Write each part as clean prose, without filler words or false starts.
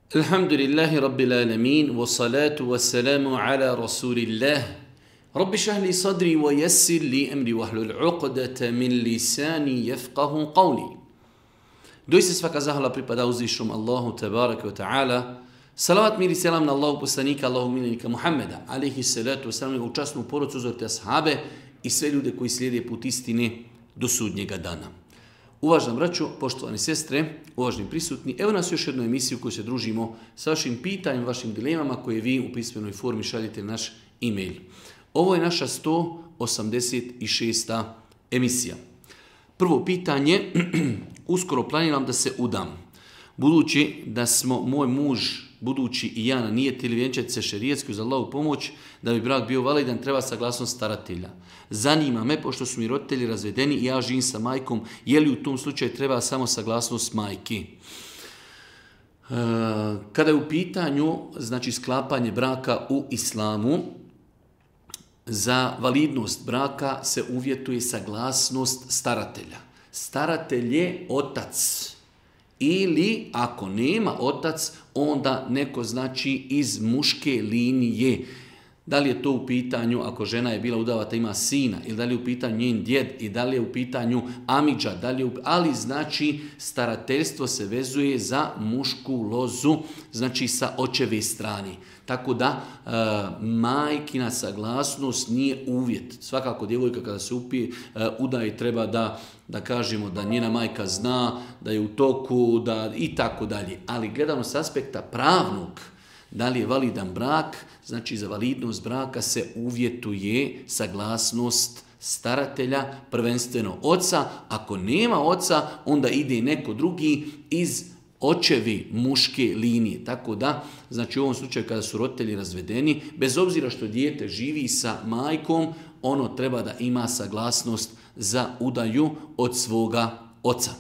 Alhamdulillahi Rabbil alamin, wa salatu wa salamu ala rasulillah. Rabbi šahli sadri wa yassir li amri wahlul uqdata min lisani yafqahu qawli. Doista svaka zahvala pripada uzvišom Allahu tabaraka wa ta'ala. Salavat mir i selam na Allahu poslanika, Allahu miljenika Muhammeda, alaihi salatu wa salam, u časnu porodcu, uzorite ashabe i sve ljude koji slijede put istine do sudnjega dana. Uvažena braćo, poštovani sestre, uvaženi prisutni, evo nas još jednu emisiju koju se družimo sa vašim pitanjem, vašim dilemama koje vi u pismenoj formi šaljete na naš e-mail. Ovo je naša 186. emisija. Prvo pitanje, uskoro planiram da se udam. Budući da smo moj muž, budući i ja na nijetili vjenčati se šerijetski uz Allahu pomoć, da bi brak bio validan, treba saglasnost staratelja. Zanima me, pošto su mi roditelji razvedeni i ja živim sa majkom, je li u tom slučaju treba samo saglasnost majki? Kada je u pitanju, znači sklapanje braka u islamu, za validnost braka se uvjetuje saglasnost staratelja. Staratelj je otac. Ili ako nema otac, onda neko znači iz muške linije. Da li je to u pitanju, ako žena je bila udavata, ima sina, ili da li je u pitanju njen djed, i da li je u pitanju amidža, ali znači starateljstvo se vezuje za mušku lozu, znači sa očeve strane. Tako da majkina saglasnost nije uvjet. Svakako djevojka kada se udaje treba da kažemo da njena majka zna, da je u toku i tako dalje. Ali gledano s aspekta pravnog, da li je validan brak, znači za validnost braka se uvjetuje saglasnost staratelja, prvenstveno oca. Ako nema oca, onda ide neko drugi iz očevi muške linije. Tako da, znači u ovom slučaju kada su roditelji razvedeni, bez obzira što dijete živi sa majkom, ono treba da ima saglasnost za udaju od svoga oca.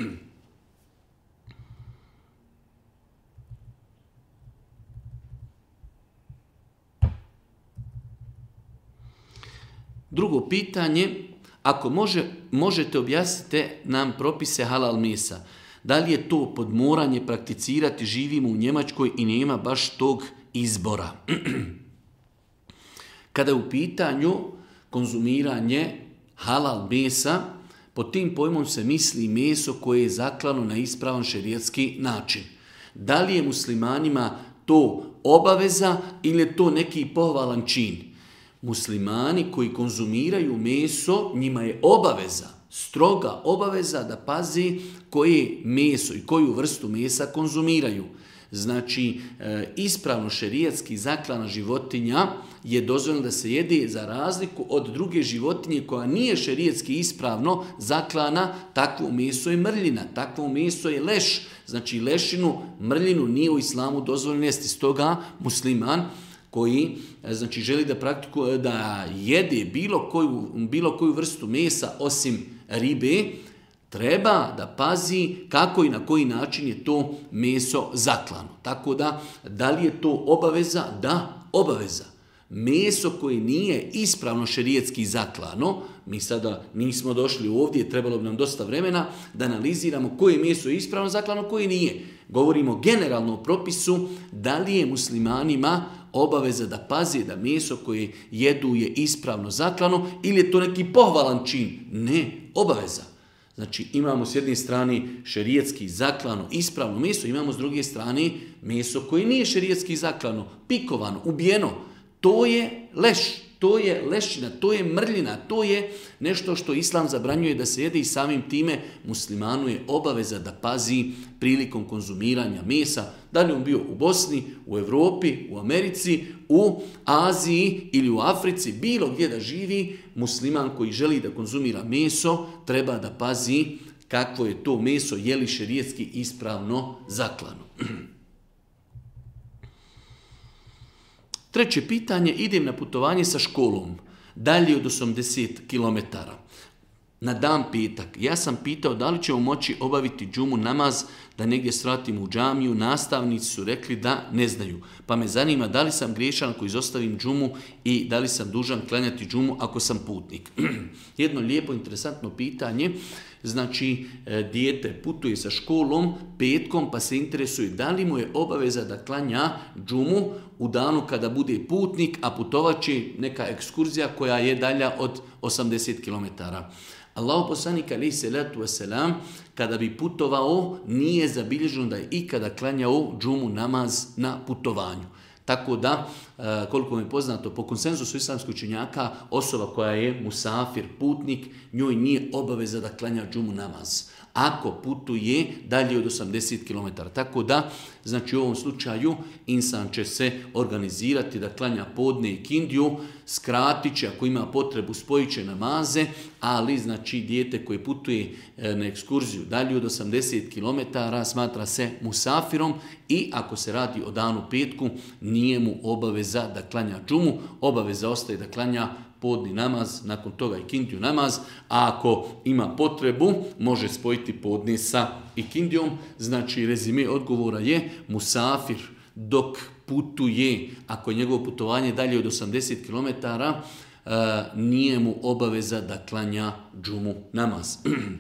Drugo pitanje, ako možete objasniti nam propise halal mesa. Da li je to podmoranje prakticirati, živimo u Njemačkoj i nema baš tog izbora. Kada je u pitanju konzumiranje halal mesa, pod tim pojmom se misli meso koje je zaklano na ispravan šerijatski način. Da li je muslimanima to obaveza ili je to neki pohvalan čin? Muslimani koji konzumiraju meso, njima je obaveza, stroga obaveza da pazi koje meso i koju vrstu mesa konzumiraju. Znači, ispravno šerijatski zaklana životinja je dozvoljeno da se jede za razliku od druge životinje koja nije šerijatski ispravno zaklana, takvo meso je mrljina, takvo meso je leš. Znači, lešinu, mrljinu nije u islamu dozvoljeno jesti. Stoga musliman koji znači želi da jede bilo koju vrstu mesa osim ribe, treba da pazi kako i na koji način je to meso zaklano. Tako da li je to obaveza? Da, obaveza. Meso koje nije ispravno šerijatski zaklano, mi sada nismo došli ovdje, trebalo bi nam dosta vremena da analiziramo koje meso je ispravno zaklano, koje nije. Govorimo generalno o propisu da li je muslimanima obaveza da pazi da meso koje jedu je ispravno zaklano ili je to neki pohvalan čin. Ne, obaveza. Znači imamo s jedne strane šerijatski zaklano ispravno meso, imamo s druge strane meso koje nije šerijatski zaklano, pikovano, ubijeno. To je leš, to je lešina, to je mrljina, to je nešto što Islam zabranjuje da se jede i samim time muslimanu je obaveza da pazi prilikom konzumiranja mesa, da li on bio u Bosni, u Europi, u Americi, u Aziji ili u Africi, bilo gdje da živi, musliman koji želi da konzumira meso treba da pazi kakvo je to meso, je li šerijatski ispravno zaklano. Treće pitanje, idem na putovanje sa školom, dalje od 80 km. Na dan petak, ja sam pitao da li ćemo moći obaviti džumu namaz da negdje svratim u džamiju, nastavnici su rekli da ne znaju. Pa me zanima da li sam griješan ako izostavim džumu i da li sam dužan klanjati džumu ako sam putnik. Jedno lijepo, interesantno pitanje. Znači, dijete putuje sa školom petkom pa se interesuje da li mu je obaveza da klanja džumu u danu kada bude putnik, a putovat će neka ekskurzija koja je dalja od 80 km. Allahu poslanik alejhi selatu vesselam kada bi putovao nije zabilježeno da je ikada klanjao džumu namaz na putovanju. Tako da, koliko mi je poznato, po konsenzusu islamskih učenjaka, osoba koja je musafir, putnik, njoj nije obaveza da klanja džumu namaz. Ako putuje dalje od 80 km. Tako da, znači u ovom slučaju, insan će se organizirati da klanja podne i kindiju, skratit će, ako ima potrebu, spojit će namaze, ali znači dijete koje putuje na ekskurziju dalje od 80 km smatra se musafirom i ako se radi o danu petku, nije mu obaveza da klanja džumu, obaveza ostaje da klanja podni namaz, nakon toga i kindiju namaz, a ako ima potrebu, može spojiti podne sa ikindijom. Znači, rezime odgovora je musafir dok putuje, ako je njegovo putovanje dalje od 80 km, nije mu obaveza da klanja džumu namaz.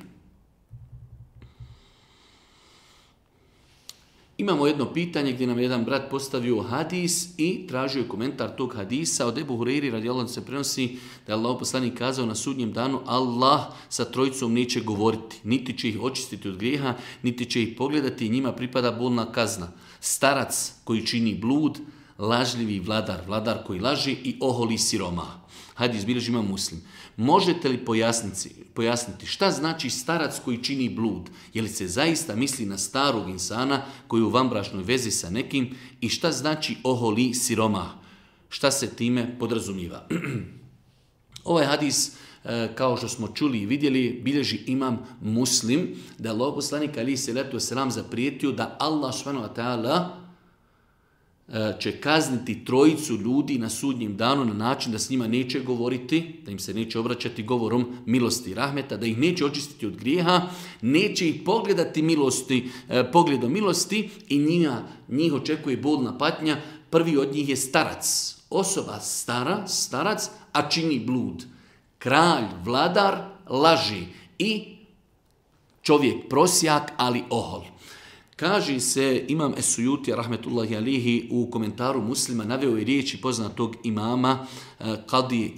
Imamo jedno pitanje gdje nam je jedan brat postavio hadis i tražio je komentar tog hadisa. Od Ebu Hureyri radijallahu anhu se prenosi da je Allahov poslanik kazao na sudnjem danu: Allah sa trojicom neće govoriti, niti će ih očistiti od grijeha, niti će ih pogledati i njima pripada bolna kazna. Starac koji čini blud, lažljivi vladar, vladar koji laži i oholi siroma. Hadis bilježi Imam Muslim. Možete li pojasniti šta znači starac koji čini blud? Je li se zaista misli na starog insana koji je u vanbračnoj vezi sa nekim i šta znači oholi siroma? Šta se time podrazumiva? Ovaj hadis, kao što smo čuli i vidjeli, bilježi Imam Muslim, da je Allahov poslanik alejhi selatu vesselam zaprijetio da Allah subhanahu wa ta'ala će kazniti trojicu ljudi na sudnjem danu na način da s njima neće govoriti, da im se neće obraćati govorom milosti i rahmeta, da ih neće očistiti od grijeha, neće ih pogledati pogledom milosti i njih očekuje bolna patnja. Prvi od njih je starac. Osoba starac, a čini blud. Kralj, vladar, laži i čovjek prosjak, ali ohol. Kaže se, Imam Es-Sujutija rahmetullahi alihi u komentaru Muslima naveo je riječi poznatog imama Kadije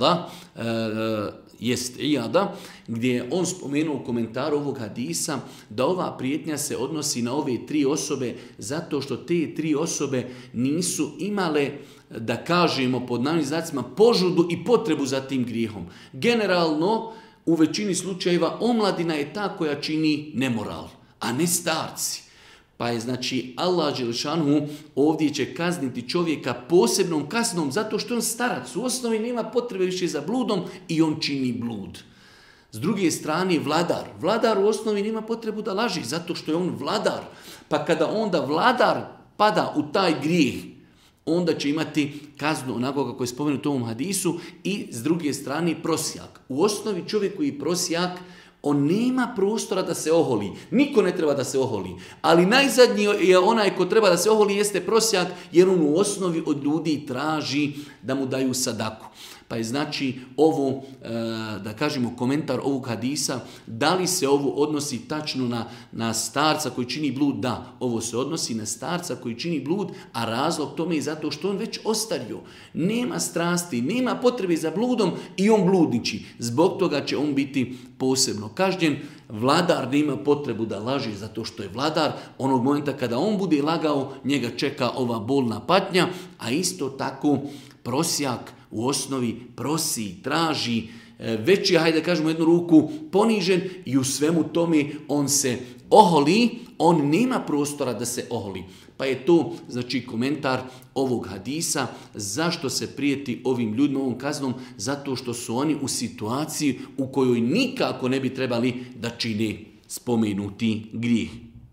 Ijada, gdje je on spomenuo u komentaru ovog hadisa da ova prijetnja se odnosi na ove tri osobe zato što te tri osobe nisu imale, da kažemo pod navodnim znacima, požudu i potrebu za tim grijehom. Generalno, u većini slučajeva omladina je ta koja čini nemoral, a ne starci. Pa je znači Allah dželešanu ovdje će kazniti čovjeka posebnom kaznom zato što on starac. U osnovi nema potrebe više za bludom i on čini blud. S druge strane vladar u osnovi nema potrebu da laži zato što je on vladar. Pa kada onda vladar pada u taj grijeh, onda će imati kaznu onako kako je spomenuto u ovom hadisu i s druge strane prosjak. U osnovi čovjek koji je prosjak, on nema prostora da se oholi. Niko ne treba da se oholi. Ali najzadnji je onaj ko treba da se oholi jeste prosjak, jer on u osnovi od ljudi traži da mu daju sadaku. Pa je znači ovo, da kažemo, komentar ovog hadisa, da li se ovo odnosi tačno na starca koji čini blud? Da, ovo se odnosi na starca koji čini blud, a razlog tome je zato što on već ostario. Nema strasti, nema potrebe za bludom i on bludniči. Zbog toga će on biti posebno kažnjen. Vladar nema potrebu da laži zato što je vladar. Onog momenta kada on bude lagao, njega čeka ova bolna patnja, a isto tako prosjak u osnovi prosi, traži, već je, hajde da kažemo, jednu ruku ponižen i u svemu tome on se oholi, on nema prostora da se oholi. Pa je to, znači, komentar ovog hadisa, zašto se prijeti ovim ljudima ovom kaznom, zato što su oni u situaciji u kojoj nikako ne bi trebali da čine spomenuti grijeh.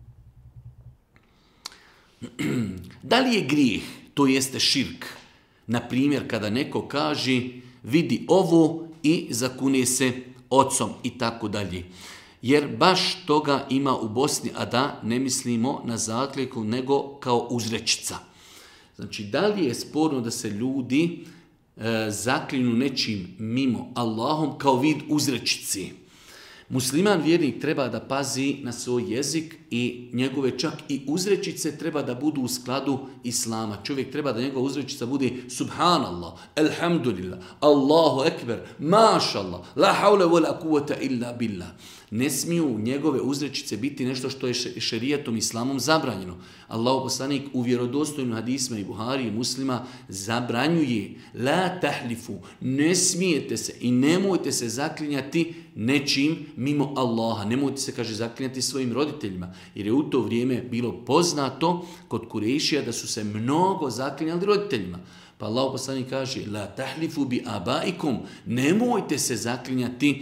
Da li je grijeh, to jeste širk? Na primjer, kada neko kaže vidi ovo i zakune se ocom i tako dalje. Jer baš toga ima u Bosni, a da ne mislimo na zakljetvu nego kao uzrečica. Znači, da li je sporno da se ljudi zaklinju nečim mimo Allahom kao vid uzrečici? Musliman vjernik treba da pazi na svoj jezik i njegove čak i uzrečice treba da budu u skladu Islama. Čovjek treba da njegova uzrečica bude Subhanallah, Elhamdulillah, Allahu Ekber, Mašallah, La haule wa la kuvvete illa billah. Ne smiju njegove uzrečice biti nešto što je šerijatom Islamom zabranjeno. Allahov poslanik u vjerodostojnim hadisma i Buhari i Muslima zabranjuje la tahlifu, ne smijete se i nemojte se zaklinjati nečim mimo Allaha. Nemojte se, kaže, zaklinjati svojim roditeljima, jer je u to vrijeme bilo poznato kod Kurejšija da su se mnogo zaklinjali roditeljima. Pa Allahov poslanik kaže la tahlifu bi abaikum, nemojte se zaklinjati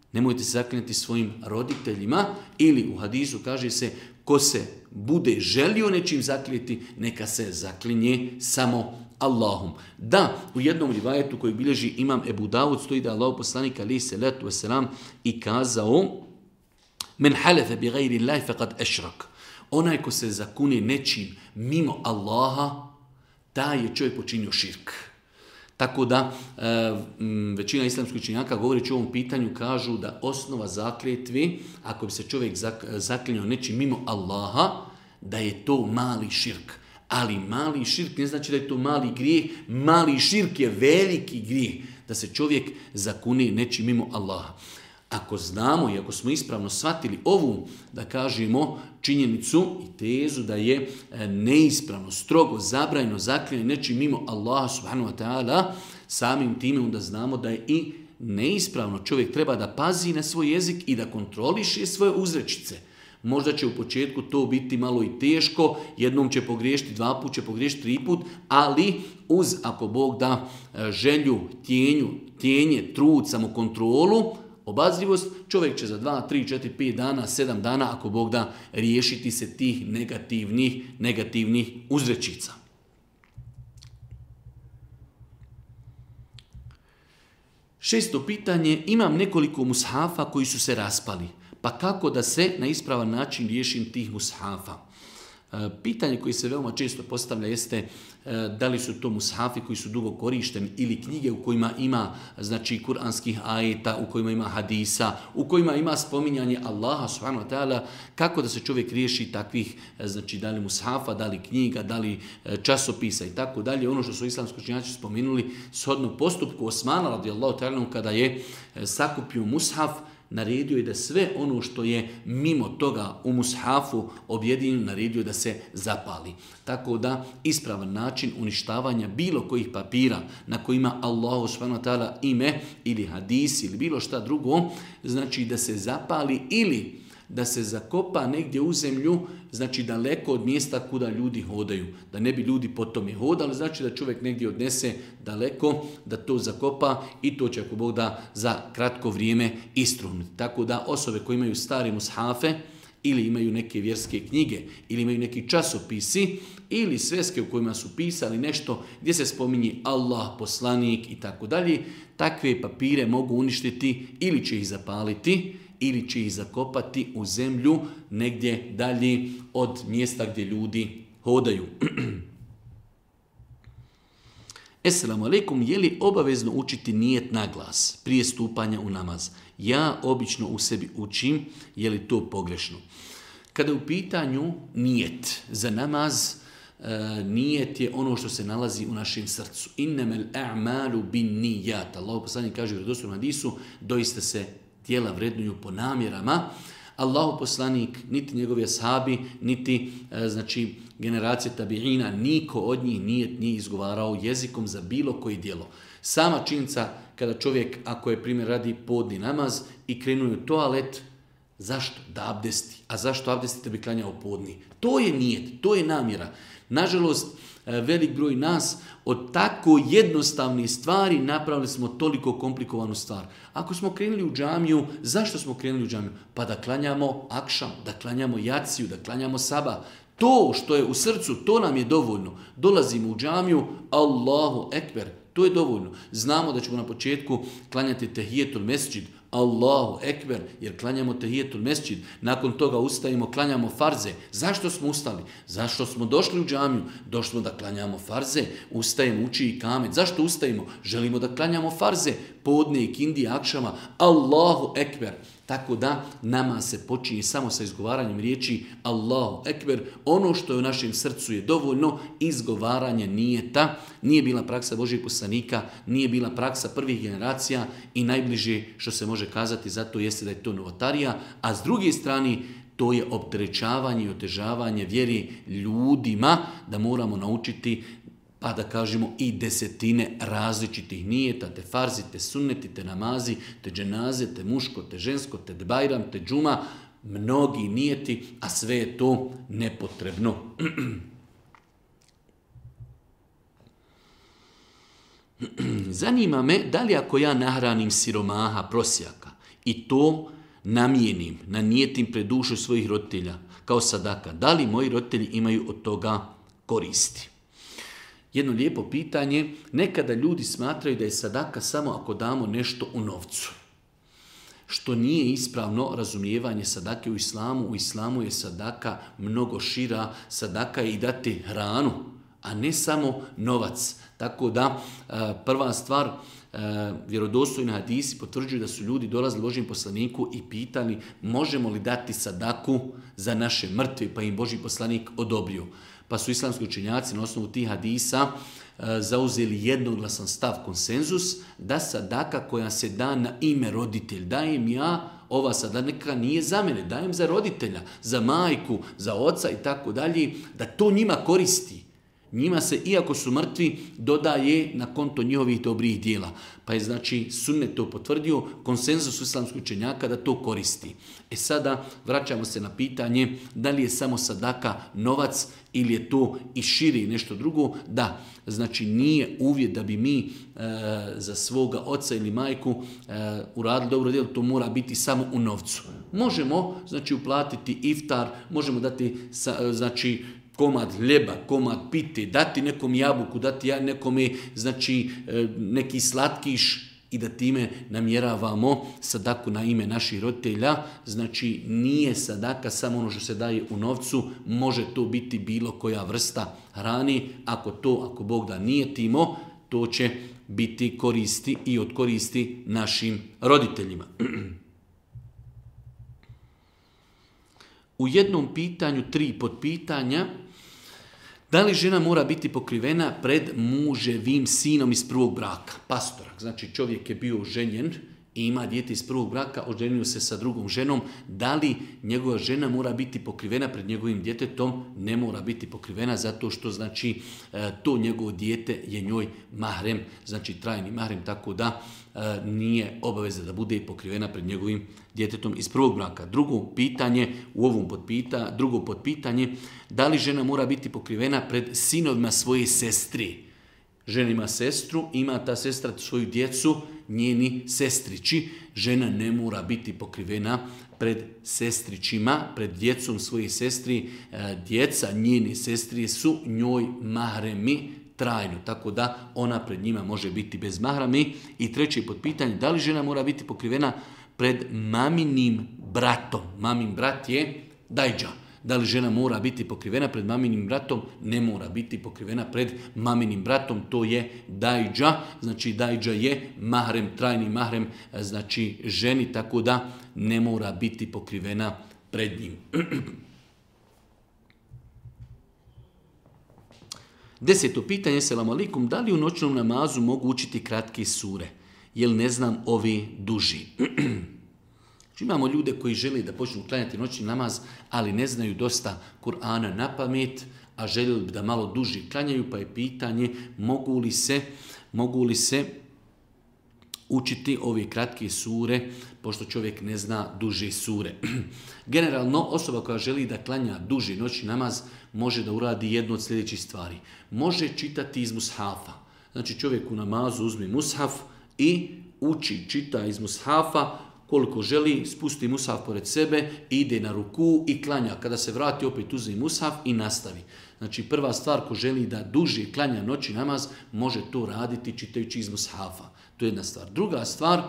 svojim roditeljima, ili u hadisu kaže se ko se bude želio nečim zaklinjati, neka se zaklinje samo Allahom. Da, u jednom rivajetu koji bilježi imam Ebu Davud stoji da Allahov poslanik alejhi selatu vesselam i kazao men halefe bi gajri Allahi faqad ešrak. Onaj ko se zakune nečim mimo Allaha, taj je čovjek počinio širk. Tako da većina islamskih učenjaka govoreći o ovom pitanju kažu da osnova zakljetvi, ako bi se čovjek zaklinjao nečim mimo Allaha, da je to mali širk. Ali mali širk ne znači da je to mali grijeh, mali širk je veliki grijeh, da se čovjek zakune nečim mimo Allaha. Ako znamo i ako smo ispravno shvatili ovu, da kažemo, činjenicu i tezu da je neispravno, strogo, zabranjeno zaklinjanje nečim mimo Allaha subhanahu wa ta'ala, samim time onda znamo da je i neispravno. Čovjek treba da pazi na svoj jezik i da kontroliše svoje uzrečice. Možda će u početku to biti malo i teško, jednom će pogriješiti, dva put će pogriješiti, tri put, ali uz, ako Bog da, želju, tijenje, trud, samokontrolu, obazrivost, čovjek će za 2, 3, 4, 5 dana, 7 dana, ako Bog da, riješiti se tih negativnih uzrečica. Šesto pitanje, imam nekoliko mushafa koji su se raspali, pa kako da se na ispravan način riješim tih mushafa? Pitanje koje se veoma često postavlja jeste da li su to mushafi koji su dugo korišteni ili knjige u kojima ima, znači, kuranskih ajeta, u kojima ima hadisa, u kojima ima spominjanje Allaha subhanahu wa ta'ala, kako da se čovjek riješi takvih, znači, da li mushafa, da li knjiga, da li časopisa i tako dalje. Ono što su islamski učenjaci spomenuli, shodno postupku Osmana radijallahu ta'ala kada je sakupio mushaf, naredio je da sve ono što je mimo toga u mushafu objedinjeno, naredio da se zapali. Tako da ispravan način uništavanja bilo kojih papira na kojima Allahu subhanahu wa ta'ala ime ili hadis ili bilo šta drugo, znači da se zapali ili da se zakopa negdje u zemlju, znači daleko od mjesta kuda ljudi hodaju. Da ne bi ljudi potom je hodali, znači da čovjek negdje odnese daleko, da to zakopa i to će, ako Bog da, za kratko vrijeme istruhnuti. Tako da osobe koje imaju stare mushafe ili imaju neke vjerske knjige ili imaju neki časopisi ili sveske u kojima su pisali nešto gdje se spominje Allah, poslanik i tako dalje, takve papire mogu uništiti ili će ih zapaliti ili će ih zakopati u zemlju negdje dalje od mjesta gdje ljudi hodaju. Esselamu alaikum, je li obavezno učiti nijet na glas prije stupanja u namaz? Ja obično u sebi učim, je li to pogrešno? Kada je u pitanju nijet za namaz, nijet je ono što se nalazi u našem srcu. Innemel a'malu bin nijat. Allah poslanik kaže u vjerodostojnom hadisu, doista se tijela vrednuju po namjerama. Allahu poslanik, niti njegovi ashabi, niti znači generacije tabiina, niko od njih nije izgovarao jezikom za bilo koje djelo. Sama činjenica kada čovjek, ako je primjer radi podni namaz i krenuo u toalet, zašto? Da abdesti. A zašto abdesti da bi klanjao podni? To je nijet, to je namjera. Nažalost, velik broj nas od tako jednostavnih stvari napravili smo toliko komplikovanu stvar. Ako smo krenuli u džamiju, zašto smo krenuli u džamiju? Pa da klanjamo akšam, da klanjamo jaciju, da klanjamo sabah. To što je u srcu, to nam je dovoljno. Dolazimo u džamiju, Allahu ekber, to je dovoljno. Znamo da ćemo na početku klanjati tehijetul mesdžid, Allahu ekber, jer klanjamo tehijetul mesdžid. Nakon toga ustajemo, klanjamo farze. Zašto smo ustali? Zašto smo došli u džamiju? Došli smo da klanjamo farze. Ustajemo, uči i kamet. Zašto ustajemo? Želimo da klanjamo farze. Podne, ikindi, akšama. Allahu ekber. Tako da nama se počinje samo sa izgovaranjem riječi Allahu ekber. Ono što je u našem srcu je dovoljno, izgovaranje nijeta. Nije bila praksa Božjeg poslanika, nije bila praksa prvih generacija i najbliže što se može kazati zato jeste da je to novotarija. A s druge strane, to je opterećavanje i otežavanje vjeri ljudima da moramo naučiti, pa da kažemo i desetine različitih nijeta, te farzi, te sunneti, te namazi, te dženaze, te muško, te žensko, te bajram, te džuma, mnogi nijeti, a sve je to nepotrebno. Zanima me da li ako ja nahranim siromaha, prosjaka i to namijenim, nanijetim pred dušu svojih roditelja kao sadaka, da li moji roditelji imaju od toga koristi? Jedno lijepo pitanje, nekada ljudi smatraju da je sadaka samo ako damo nešto u novcu. Što nije ispravno razumijevanje sadake u islamu. U islamu je sadaka mnogo šira, sadaka je i dati hranu, a ne samo novac. Tako da prva stvar, vjerodostojni hadisi potvrđuju da su ljudi dolazili Božjem poslaniku i pitali možemo li dati sadaku za naše mrtve, pa im Božji poslanik odobrio. Pa su islamski učenjaci na osnovu tih hadisa zauzeli jednoglasan stav, konsenzus, da sadaka koja se da na ime roditelj, dajem ja, ova sadaka nije za mene, dajem za roditelja, za majku, za oca i tako dalje, da to njima koristi. Njima se, iako su mrtvi, dodaje na konto njihovih dobrih dijela. Pa je znači sunnet to potvrdio, konsenzus islamskih učenjaka da to koristi. Sada vraćamo se na pitanje da li je samo sadaka novac ili je to i širi nešto drugo. Da, znači nije uvjet da bi mi za svoga oca ili majku uradili dobro djelo, to mora biti samo u novcu. Možemo znači uplatiti iftar, možemo dati znači komad hljeba, komad pite, dati nekom jabuku, dati nekome znači neki slatkiš i da time namjeravamo sadaku na ime naših roditelja. Znači nije sadaka samo ono što se daje u novcu, može to biti bilo koja vrsta hrane. Ako Bog da nijetimo, to će biti koristi i od koristi našim roditeljima. U jednom pitanju 3 potpitanja. Da li žena mora biti pokrivena pred muževim sinom iz prvog braka? Pastorak, znači čovjek je bio ženjen i ima dijete iz prvog braka, oženio se sa drugom ženom. Da li njegova žena mora biti pokrivena pred njegovim djetetom? Ne mora biti pokrivena zato što znači to njegovo dijete je njoj mahrem, znači trajni mahrem, tako da nije obaveza da bude pokrivena pred njegovim djetetom iz prvog braka. Drugo pitanje, drugo potpitanje, da li žena mora biti pokrivena pred sinovima svoje sestri? Žena ima sestru, ima ta sestra svoju djecu, njeni sestrići. Žena ne mora biti pokrivena pred sestrićima, pred djecom svoje sestri. Djeca njeni sestri su njoj mahremi trajno, tako da ona pred njima može biti bez mahrami. I treće potpitanje, da li žena mora biti pokrivena pred maminim bratom? Mamin brat je dajđa. Da li žena mora biti pokrivena pred maminim bratom? Ne mora biti pokrivena pred maminim bratom, to je dajđa. Znači dajđa je mahrem, trajni mahrem, znači ženi, tako da ne mora biti pokrivena pred njim. 10. pitanje, selamu alaikum, da li u noćnom namazu mogu učiti kratke sure? Jer ne znam ovi duži. Imamo ljude koji žele da počnu klanjati noćni namaz, ali ne znaju dosta Kur'ana na pamet, a željeli bi da malo duži klanjaju, pa je pitanje mogu li se učiti ove kratke sure, pošto čovjek ne zna duže sure. Generalno, osoba koja želi da klanja duži noćni namaz može da uradi jednu od sljedećih stvari. Može čitati iz mushafa. Znači čovjek u namazu uzme mushaf i uči, čita iz mushafa, koliko želi, spusti mushaf pored sebe, ide na ruku i klanja. Kada se vrati, opet uzme mushaf i nastavi. Znači prva stvar, ko želi da duže klanja noćni namaz, može to raditi čitajući iz mushafa. To je jedna stvar. Druga stvar,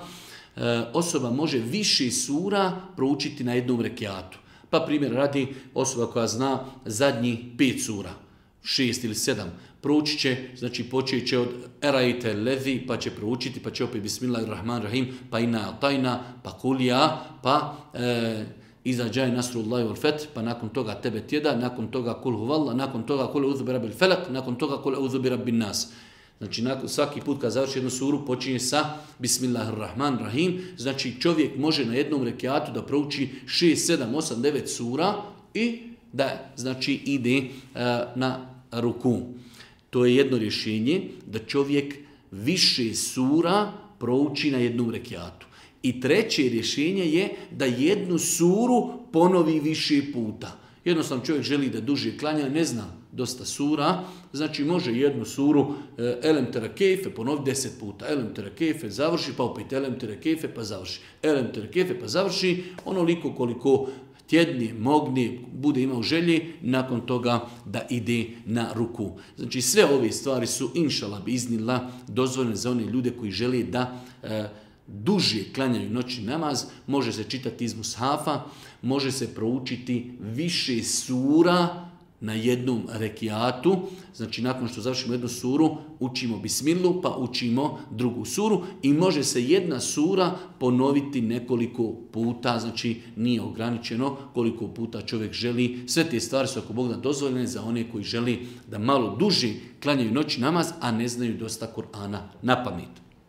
osoba može više sura proučiti na jednom rekiatu. Pa primjer radi osoba koja zna zadnjih 5 sura, 6 ili 7. Proučit će, znači počet će od Erajte Levi, pa će proučiti, pa će opet Bismillahirrahmanirrahim, pa Inna Atajna, pa Kulija, pa Iza džaje Nasrullahi wal Feth, pa nakon toga Tebe tjeda, nakon toga Kul Huvallah, nakon toga Kul Uzu bi Rabbil Felak, nakon toga Kul Uzu bi Rabbin Nas. Znači svaki put kad završi jednu suru počinje sa Bismillahirrahmanirrahim, znači čovjek može na jednom rekiatu da prouči 6, 7, 8, 9 sura i da znači ide na ruku. To je jedno rješenje, da čovjek više sura prouči na jednom rekiatu. I treće rješenje je da jednu suru ponovi više puta. Jednostavno čovjek želi da duže klanja, ne zna dosta sura, znači može jednu suru Elem Terakefe ponoviti 10 puta. Elem Terakefe završi, pa opet Elem Terakefe pa završi. Elem Terakefe pa završi, onoliko koliko tjedni, mogni, bude imao želje, nakon toga da ide na ruku. Znači sve ove stvari su, inšala bi iznila, dozvoljene za one ljude koji žele da duže klanjaju noćni namaz. Može se čitati iz mushafa, može se proučiti više sura na jednom rekiatu. Znači nakon što završimo jednu suru, učimo bismilu, pa učimo drugu suru i može se jedna sura ponoviti nekoliko puta, znači nije ograničeno koliko puta čovjek želi. Sve te stvari su ako Bog da dozvoljene za one koji želi da malo duže klanjaju noćni namaz, a ne znaju dosta Kur'ana na pamet.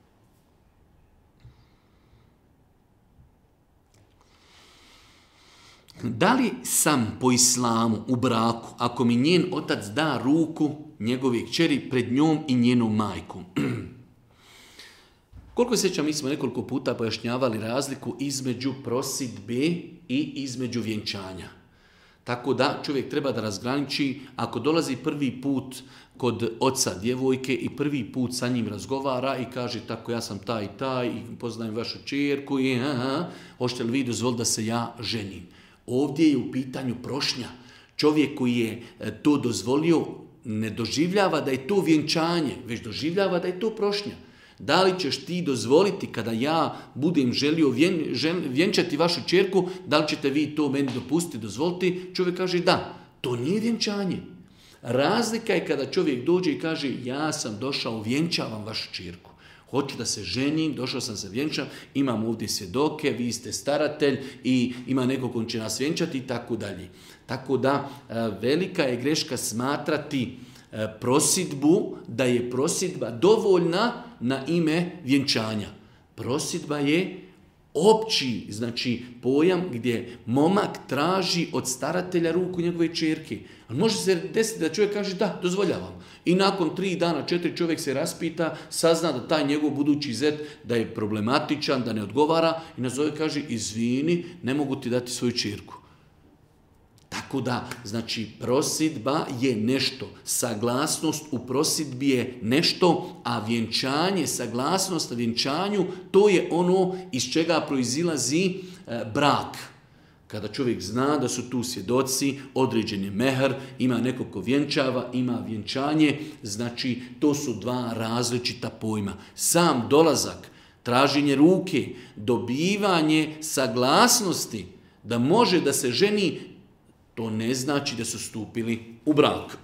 Da li sam po islamu u braku, ako mi njen otac da ruku njegove kćeri pred njom i njenom majkom? Koliko sjećam, mi smo nekoliko puta pojašnjavali razliku između prosidbe i između vjenčanja. Tako da čovjek treba da razgraniči, ako dolazi prvi put kod oca djevojke i prvi put sa njim razgovara i kaže tako ja sam taj i taj i poznajem vašu kćerku i hoćete li vi dozvoliti da se ja ženim? Ovdje je u pitanju prošnja. Čovjek koji je to dozvolio ne doživljava da je to vjenčanje, već doživljava da je to prošnja. Da li ćeš ti dozvoliti kada ja budem želio vjenčati vašu kćerku, da li ćete vi to meni dopustiti, dozvoliti? Čovjek kaže da, to nije vjenčanje. Razlika je kada čovjek dođe i kaže ja sam došao, vjenčavam vašu kćerku. Hoću da se ženim, došao sam se vjenčati, imam ovdje svjedoke, vi ste staratelj i ima neko ko će nas vjenčati i tako dalje. Tako da velika je greška smatrati prosidbu da je prosidba dovoljna na ime vjenčanja. Prosidba je opći, znači pojam gdje momak traži od staratelja ruku njegove kćerke. Ali može se desiti da čovjek kaže da, dozvoljavam. I nakon 3 dana, 4 čovjek se raspita, sazna da taj njegov budući zet da je problematičan, da ne odgovara i nazove kaže izvini, ne mogu ti dati svoju kćerku. Tako da, znači, prosidba je nešto, saglasnost u prosidbi je nešto, a vjenčanje, saglasnost na vjenčanju, to je ono iz čega proizilazi brak. Kada čovjek zna da su tu svjedoci, određen je mehr, ima neko ko vjenčava, ima vjenčanje, znači to su dva različita pojma. Sam dolazak, traženje ruke, dobivanje saglasnosti da može da se ženi, to ne znači da su stupili u brak.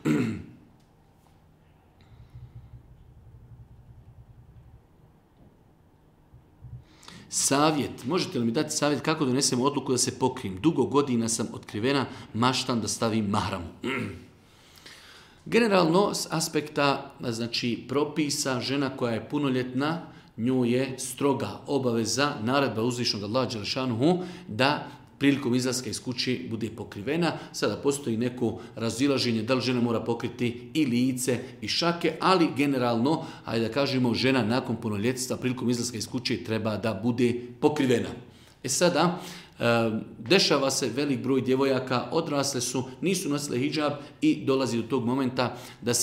Savjet. Možete li mi dati savjet kako donesem odluku da se pokrijem? Dugo godina sam otkrivena, maštam da stavim mahramu. Generalno, s aspekta znači, propisa, žena koja je punoljetna, njoj je stroga obaveza, naredba uzvišnog Allaha dželešanuhu, da prilikom izlaska iz kuće bude pokrivena. Sada postoji neko razilaženje da li žena mora pokriti i lice i šake, ali generalno, hajde da kažemo, žena nakon punoljetstva prilikom izlaska iz kuće treba da bude pokrivena. Sada, dešava se velik broj djevojaka, odrasle su, nisu nosile hidžab i dolazi do tog momenta da se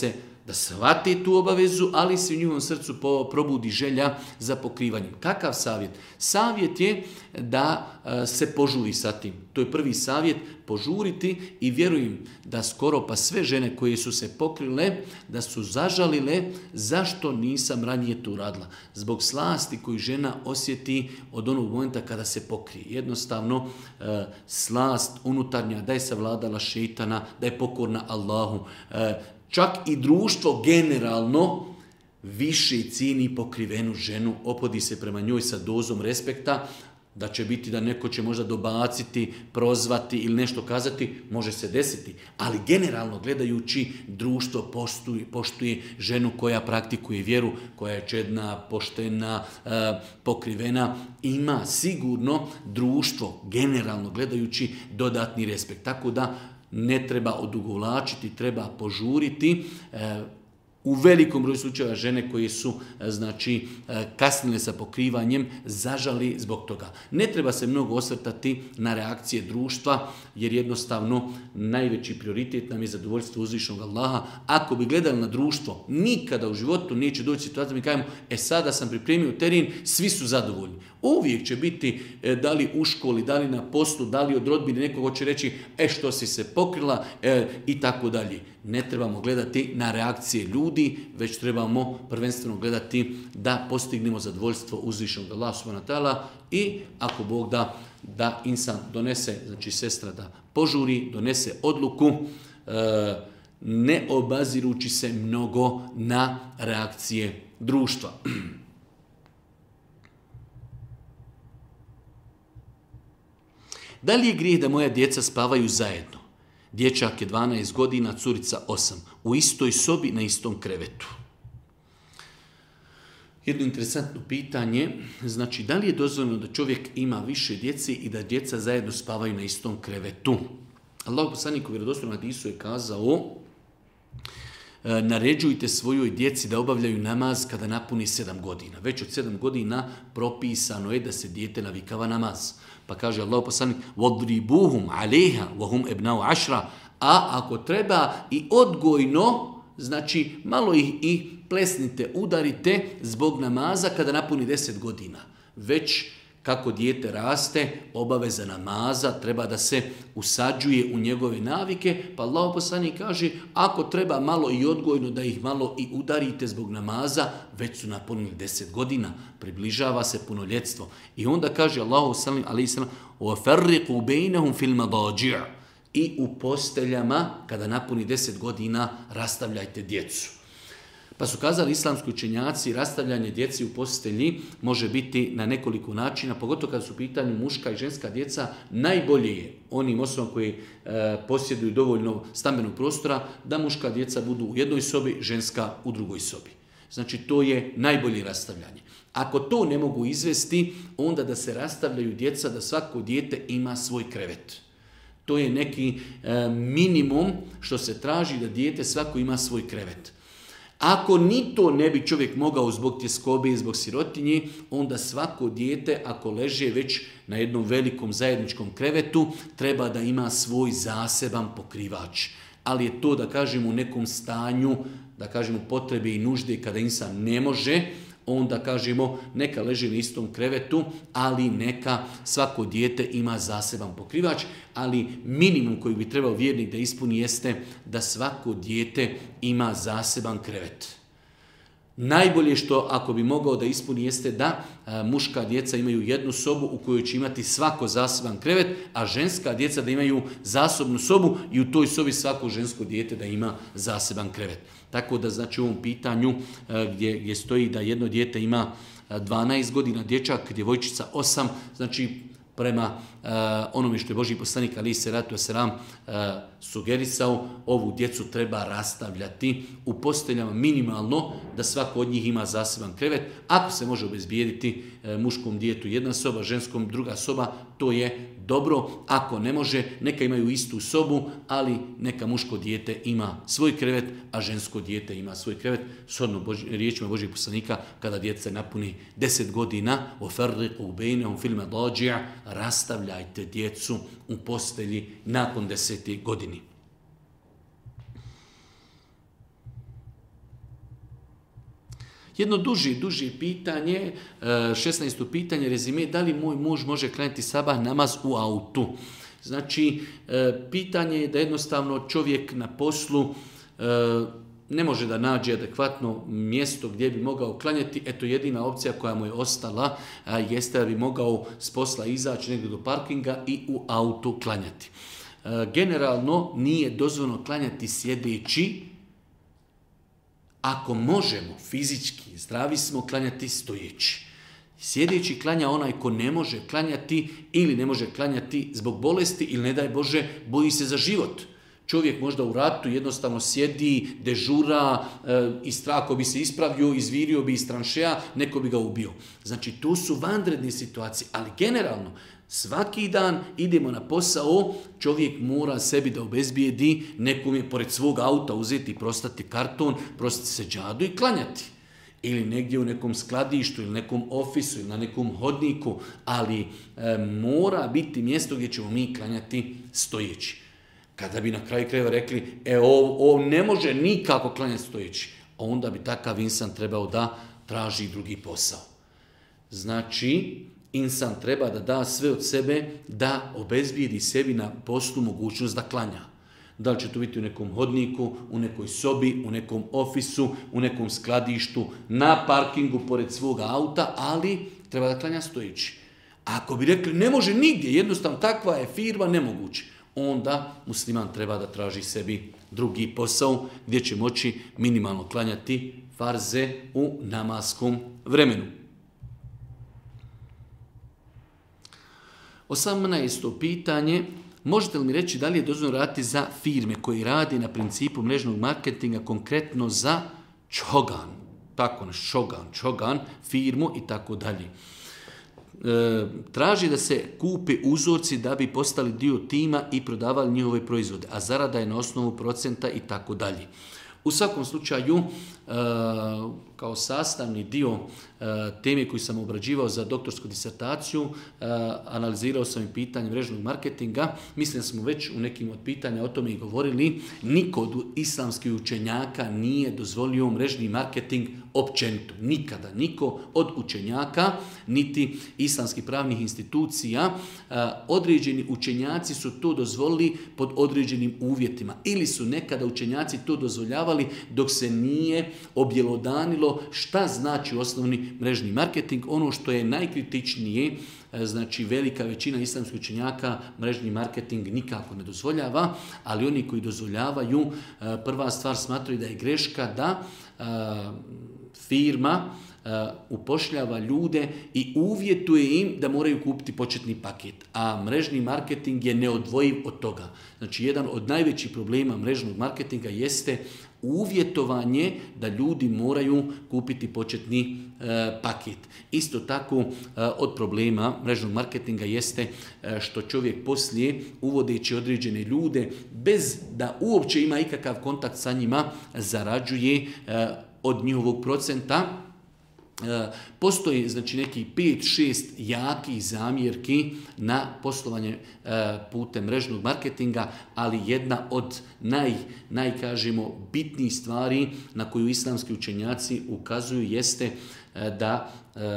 da shvate tu obavezu, ali se u njihovom srcu probudi želja za pokrivanjem. Kakav savjet? Savjet je da se požuri sa tim. To je prvi savjet, požuriti i vjerujem da skoro pa sve žene koje su se pokrile, da su zažalile zašto nisam ranije to uradila. Zbog slasti koju žena osjeti od onog momenta kada se pokrije. Jednostavno, slast unutarnja da je savladala šejtana, da je pokorna Allahu. Čak i društvo generalno više cijeni pokrivenu ženu, opodi se prema njoj sa dozom respekta, da će biti da neko će možda dobaciti, prozvati ili nešto kazati, može se desiti. Ali generalno gledajući, društvo poštuje ženu koja praktikuje vjeru, koja je čedna, poštena, pokrivena. Ima sigurno društvo, generalno gledajući, dodatni respekt. Tako da ne treba odugovlačiti, treba požuriti. U velikom broju slučajeva žene koje su kasnile sa pokrivanjem zažali zbog toga. Ne treba se mnogo osvrtati na reakcije društva, jer jednostavno najveći prioritet nam je zadovoljstvo uzvišenog Allaha. Ako bi gledali na društvo, nikada u životu neće doći situacija da mi kažemo, sada sam pripremio teren, svi su zadovoljni. Uvijek će biti, da li u školi, da li na poslu, da li od rodbine, neko hoće reći, što si se pokrila i tako dalje. Ne trebamo gledati na reakcije ljudi, već trebamo prvenstveno gledati da postignemo zadovoljstvo uzvišenog Allaha subhanahu wa ta'ala i ako Bog da insan donese, znači sestra da požuri, donese odluku, ne obazirući se mnogo na reakcije društva. Da li je grijeh da moja djeca spavaju zajedno? Dječak je 12 godina, curica 8. U istoj sobi, na istom krevetu. Jedno interesantno pitanje, znači da li je dozvoljeno da čovjek ima više djece i da djeca zajedno spavaju na istom krevetu? Allahov poslanik u vjerodostojnom hadisu je kazao, naređujte svojoj djeci da obavljaju namaz kada napuni 7 godina. Već od 7 godina propisano je da se dijete navikava namaz. Pa kaže Allahov poslanik, وَضْرِبُوهُمْ عَلَيْهَا وَهُمْ أَبْنَاءُ عَشْرَ. A ako treba i odgojno, znači malo ih i plesnite, udarite zbog namaza kada napuni 10 godina. Već kako dijete raste, obaveza namaza treba da se usađuje u njegove navike, pa Allahov poslanik kaže, ako treba malo i odgojno da ih malo i udarite zbog namaza, već su napunili 10 godina, približava se punoljetstvo. I onda kaže Allahov poslanik, وَفَرِّقُوا بَيْنَهُمْ فِي الْمَضَاجِعِ. I u posteljama, kada napuni 10 godina, rastavljajte djecu. Pa su kazali islamski učenjaci, rastavljanje djeci u postelji može biti na nekoliko načina, pogotovo kada su u pitanju muška i ženska djeca, najbolje je onim osobama koji posjeduju dovoljno stambenog prostora, da muška djeca budu u jednoj sobi, ženska u drugoj sobi. Znači to je najbolje rastavljanje. Ako to ne mogu izvesti, onda da se rastavljaju djeca, da svako dijete ima svoj krevet. To je neki minimum što se traži, da dijete svako ima svoj krevet. Ako ni to ne bi čovjek mogao zbog tjeskobe i zbog sirotinje, onda svako dijete, ako leže već na jednom velikom zajedničkom krevetu, treba da ima svoj zaseban pokrivač. Ali je to, da kažemo, u nekom stanju, da kažemo, potrebe i nužde kada insan ne može, onda kažemo neka leži na istom krevetu, ali neka svako dijete ima zaseban pokrivač, ali minimum koji bi trebao vjernik da ispuni jeste da svako dijete ima zaseban krevet. Najbolje što ako bi mogao da ispuni jeste da muška djeca imaju jednu sobu u kojoj će imati svako zaseban krevet, a ženska djeca da imaju zasobnu sobu i u toj sobi svako žensko dijete da ima zaseban krevet. Tako da znači u ovom pitanju gdje stoji da jedno dijete ima 12 godina, dječak, djevojčica 8, znači prema onome što je Božji poslanik alejhi selatu vesselam sugerisao, ovu djecu treba rastavljati u posteljama minimalno, da svako od njih ima zaseban krevet. Ako se može obezbijediti muškom djetetu jedna soba, ženskom druga soba, to je dobro. Ako ne može, neka imaju istu sobu, ali neka muško dijete ima svoj krevet, a žensko dijete ima svoj krevet. Shodno riječima Božjeg poslanika, kada djeca napuni 10 godina, وَفَرِّقُوا بَيْنَهُمْ فِي الْمَضَاجِعِ, rastavljajte djecu u postelji nakon 10. godini. Jedno duže pitanje, 16. pitanje, rezime, da li moj muž može klanjati sabah namaz u autu? Znači, pitanje je da jednostavno čovjek na poslu ne može da nađe adekvatno mjesto gdje bi mogao klanjati. Eto, jedina opcija koja mu je ostala jeste da bi mogao s posla izaći negdje do parkinga i u autu klanjati. Generalno nije dozvoljeno klanjati sjedeći. Ako možemo fizički, zdravi smo, klanjati stojeći. Sjedeći klanja onaj ko ne može klanjati ili ne može klanjati zbog bolesti ili ne daj Bože boji se za život. Čovjek možda u ratu jednostavno sjedi, dežura, ako bi se ispravio, izvirio bi iz tranšeja, neko bi ga ubio. Znači tu su vanredne situacije, ali generalno svaki dan idemo na posao, čovjek mora sebi da obezbijedi, nekom je pored svog auta uzeti, prostati karton, prostati seđadu i klanjati. Ili negdje u nekom skladištu, ili nekom ofisu, ili na nekom hodniku, ali mora biti mjesto gdje ćemo mi klanjati stojeći. Kada bi na kraju krajeva rekli, ovo ne može nikako klanjati stojeći, onda bi takav insan trebao da traži drugi posao. Znači, insan treba da da sve od sebe, da obezbijedi sebi na poslu mogućnost da klanja. Da li će to biti u nekom hodniku, u nekoj sobi, u nekom ofisu, u nekom skladištu, na parkingu pored svoga auta, ali treba da klanja stojeći. Ako bi rekli ne može nigdje, jednostavno takva je firma, nemoguće, onda musliman treba da traži sebi drugi posao gdje će moći minimalno klanjati farze u namaskom vremenu. 18. pitanje. Možete li mi reći da li je dozvoljeno raditi za firme koji radi na principu mrežnog marketinga, konkretno za Čogan, tako Čogan, firmu i tako dalje. Traži da se kupe uzorci da bi postali dio tima i prodavali njihove proizvode, a zarada je na osnovu procenta i tako dalje. U svakom slučaju, kao sastavni dio teme koju sam obrađivao za doktorsku disertaciju, analizirao sam i pitanje mrežnog marketinga. Mislim da smo već u nekim od pitanja o tome i govorili. Niko od islamskih učenjaka nije dozvolio mrežni marketing općenito. Nikada. Niko od učenjaka, niti islamskih pravnih institucija, određeni učenjaci su to dozvolili pod određenim uvjetima. Ili su nekada učenjaci to dozvoljavali dok se nije objelodanilo šta znači osnovni mrežni marketing. Ono što je najkritičnije, znači velika većina islamskih učenjaka mrežni marketing nikako ne dozvoljava, ali oni koji dozvoljavaju, prva stvar smatraju da je greška da firma upošljava ljude i uvjetuje im da moraju kupiti početni paket. A mrežni marketing je neodvojiv od toga. Znači, jedan od najvećih problema mrežnog marketinga jeste uvjetovanje da ljudi moraju kupiti početni paket. Isto tako od problema mrežnog marketinga jeste što čovjek poslije, uvodeći određene ljude, bez da uopće ima ikakav kontakt sa njima, zarađuje od njihovog procenta. Postoji znači neki 5-6 jakih zamjerki na poslovanje putem mrežnog marketinga, ali jedna od najkažemo bitnijih stvari na koju islamski učenjaci ukazuju jeste da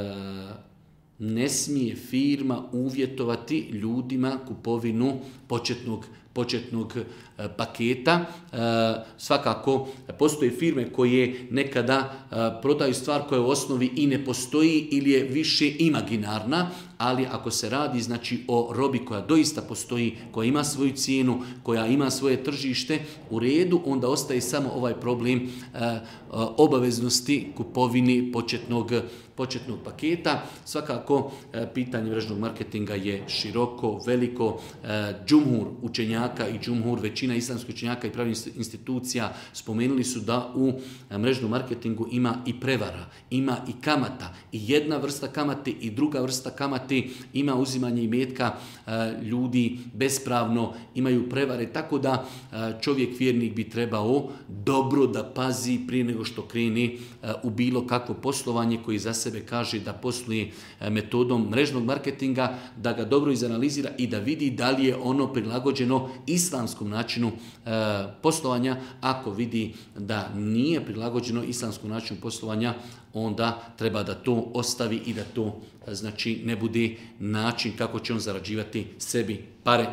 ne smije firma uvjetovati ljudima kupovinu početnog paketa. Svakako, postoje firme koje nekada prodaju stvar koja u osnovi i ne postoji ili je više imaginarna, ali ako se radi znači o robi koja doista postoji, koja ima svoju cijenu, koja ima svoje tržište, u redu, onda ostaje samo ovaj problem obaveznosti kupovini početnog paketa. Svakako, pitanje mrežnog marketinga je široko, veliko. Džumhur učenjaka i većina islamskih učenjaka i pravnih institucija spomenuli su da u mrežnom marketingu ima i prevara, ima i kamata. I jedna vrsta kamate i druga vrsta kamate. kamati, ima uzimanje imetka ljudi bespravno, imaju prevare, tako da čovjek vjernik bi trebao dobro da pazi prije nego što kreni u bilo kakvo poslovanje koji za sebe kaže da posluje metodom mrežnog marketinga, da ga dobro izanalizira i da vidi da li je ono prilagođeno islamskom načinu poslovanja. Ako vidi da nije prilagođeno islamskom načinu poslovanja, onda treba da to ostavi i da to znači ne bude način kako će on zarađivati sebi pare.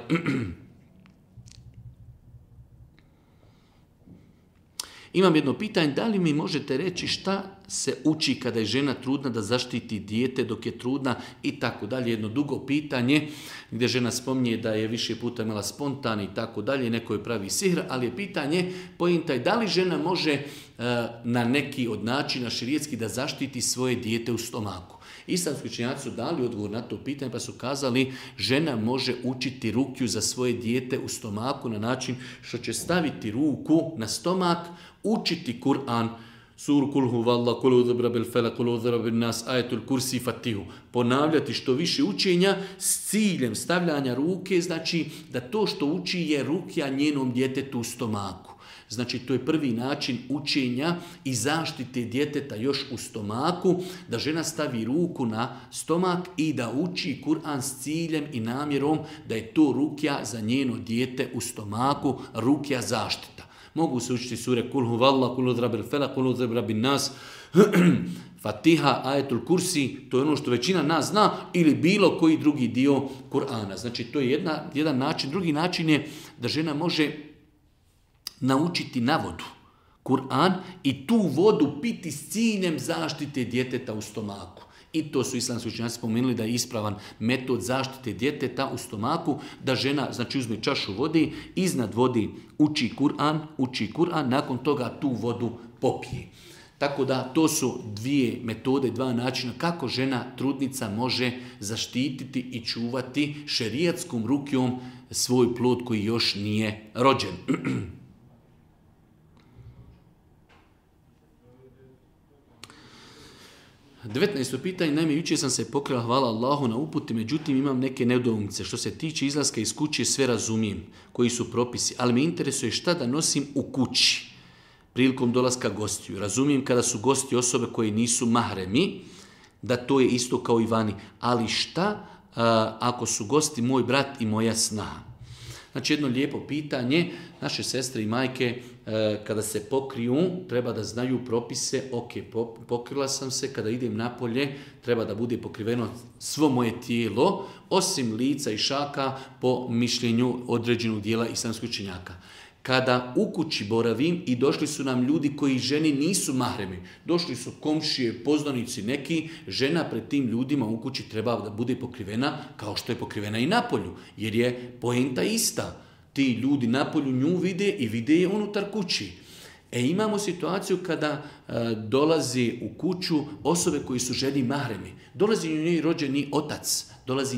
Imam jedno pitanje, da li mi možete reći šta se uči kada je žena trudna da zaštiti dijete dok je trudna i tako dalje. Jedno dugo pitanje gdje žena spominje da je više puta imala spontan i tako dalje, neko je pravi sihr, ali je pitanje, pointa je da li žena može na neki od načina šerijetski da zaštiti svoje dijete u stomaku. Islamski učenjaci su dali odgovor na to pitanje pa su kazali žena može učiti rukju za svoje dijete u stomaku na način što će staviti ruku na stomak, učiti Kur'an, suru kul huvallah, kul udhra bil felak, kul udhra bil nas, ajetul kursi, fatihu. Ponavljati što više učenja s ciljem stavljanja ruke, znači da to što uči je rukja njenom djetetu u stomaku. Znači, to je prvi način učenja i zaštite djeteta još u stomaku, da žena stavi ruku na stomak i da uči Kur'an s ciljem i namjerom da je to rukja za njeno dijete u stomaku, rukja zaštita. Mogu se učiti sure Kul huvallah, Kul udhra bil felak, Kul udhra bil nas, Fatiha, ajetul kursi, to je ono što većina nas zna, ili bilo koji drugi dio Kur'ana. Znači, to je jedan način. Drugi način je da žena može naučiti na vodu Kur'an i tu vodu piti s ciljem zaštite djeteta u stomaku. I to su islamski učenjaci spomenuli da je ispravan metod zaštite djeteta u stomaku, da žena znači uzme čašu vode, iznad vodi uči Kur'an, nakon toga tu vodu popije. Tako da to su dvije metode, dva načina kako žena trudnica može zaštititi i čuvati šerijatskom rukjom svoj plod koji još nije rođen. 19. pitanje, naime, jučer sam se pokrila, hvala Allahu na uputi, međutim imam neke nedoumice. Što se tiče izlaska iz kuće, sve razumijem, koji su propisi, ali me interesuje šta da nosim u kući prilikom dolaska gostiju. Razumijem kada su gosti osobe koje nisu mahremi, da to je isto kao i vani, ali šta ako su gosti moj brat i moja snaha? Znači jedno lijepo pitanje, naše sestre i majke kada se pokriju treba da znaju propise, ok, pokrila sam se, kada idem napolje treba da bude pokriveno svo moje tijelo, osim lica i šaka po mišljenju određenog dijela islamskih učenjaka. Kada u kući boravim i došli su nam ljudi koji ženi nisu mahremi, došli su komšije, poznanici neki, žena pred tim ljudima u kući treba da bude pokrivena kao što je pokrivena i napolju, jer je poenta ista. Ti ljudi napolju nju vide i vide je unutar kući. Imamo situaciju kada dolazi u kuću osobe koji su ženi mahremi. Dolazi njoj rođeni otac,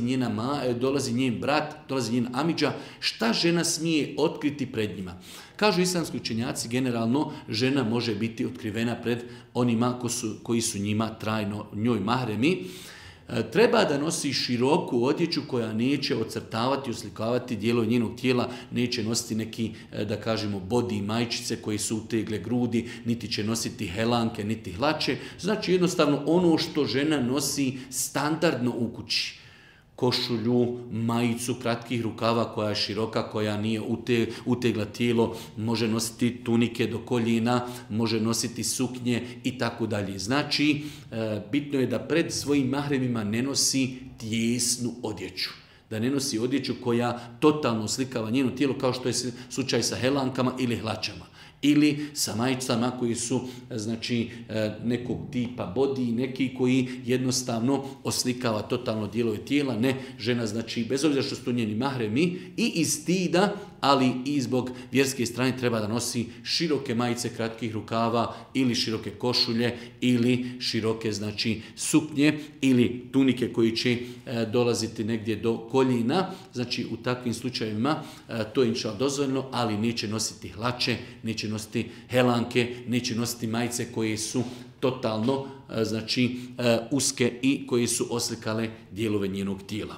dolazi njen brat, dolazi njen amidža. Šta žena smije otkriti pred njima? Kažu islamski učenjaci, generalno žena može biti otkrivena pred onima koji su njima trajno njoj mahremi. Treba da nosi široku odjeću koja neće ocrtavati, oslikavati dijelo njenog tijela, neće nositi neki, da kažemo, bodi i majčice koji su utegle grudi, niti će nositi helanke, niti hlače. Znači jednostavno ono što žena nosi standardno u kući. Košulju, majicu kratkih rukava koja je široka, koja nije utegla tijelo, može nositi tunike do koljena, može nositi suknje i tako dalje. Znači, bitno je da pred svojim mahremima ne nosi tijesnu odjeću. Da ne nosi odjeću koja totalno oslikava njeno tijelo kao što je slučaj sa helankama ili hlačama. Ili sa majicama koji su znači nekog tipa body, neki koji jednostavno oslikava totalno dijelove tijela. Ne, žena znači bez obzira što su to njeni mahremi i iz stida ali i zbog vjerske strane treba da nosi široke majice kratkih rukava ili široke košulje ili široke znači suknje ili tunike koji će dolaziti negdje do koljena. Znači u takvim slučajevima to je inšal dozvoljeno, ali neće nositi hlače, neće nositi helanke, neće nositi majice koje su totalno znači uske i koje su oslikale dijelove njenog tijela.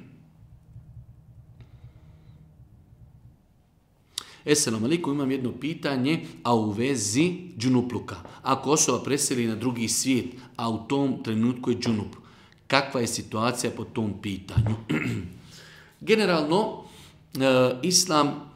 Esselamu alaikum, imam jedno pitanje, a u vezi džunupluka. Ako osoba preseli na drugi svijet, a u tom trenutku je džunup, kakva je situacija po tom pitanju? Generalno, Islam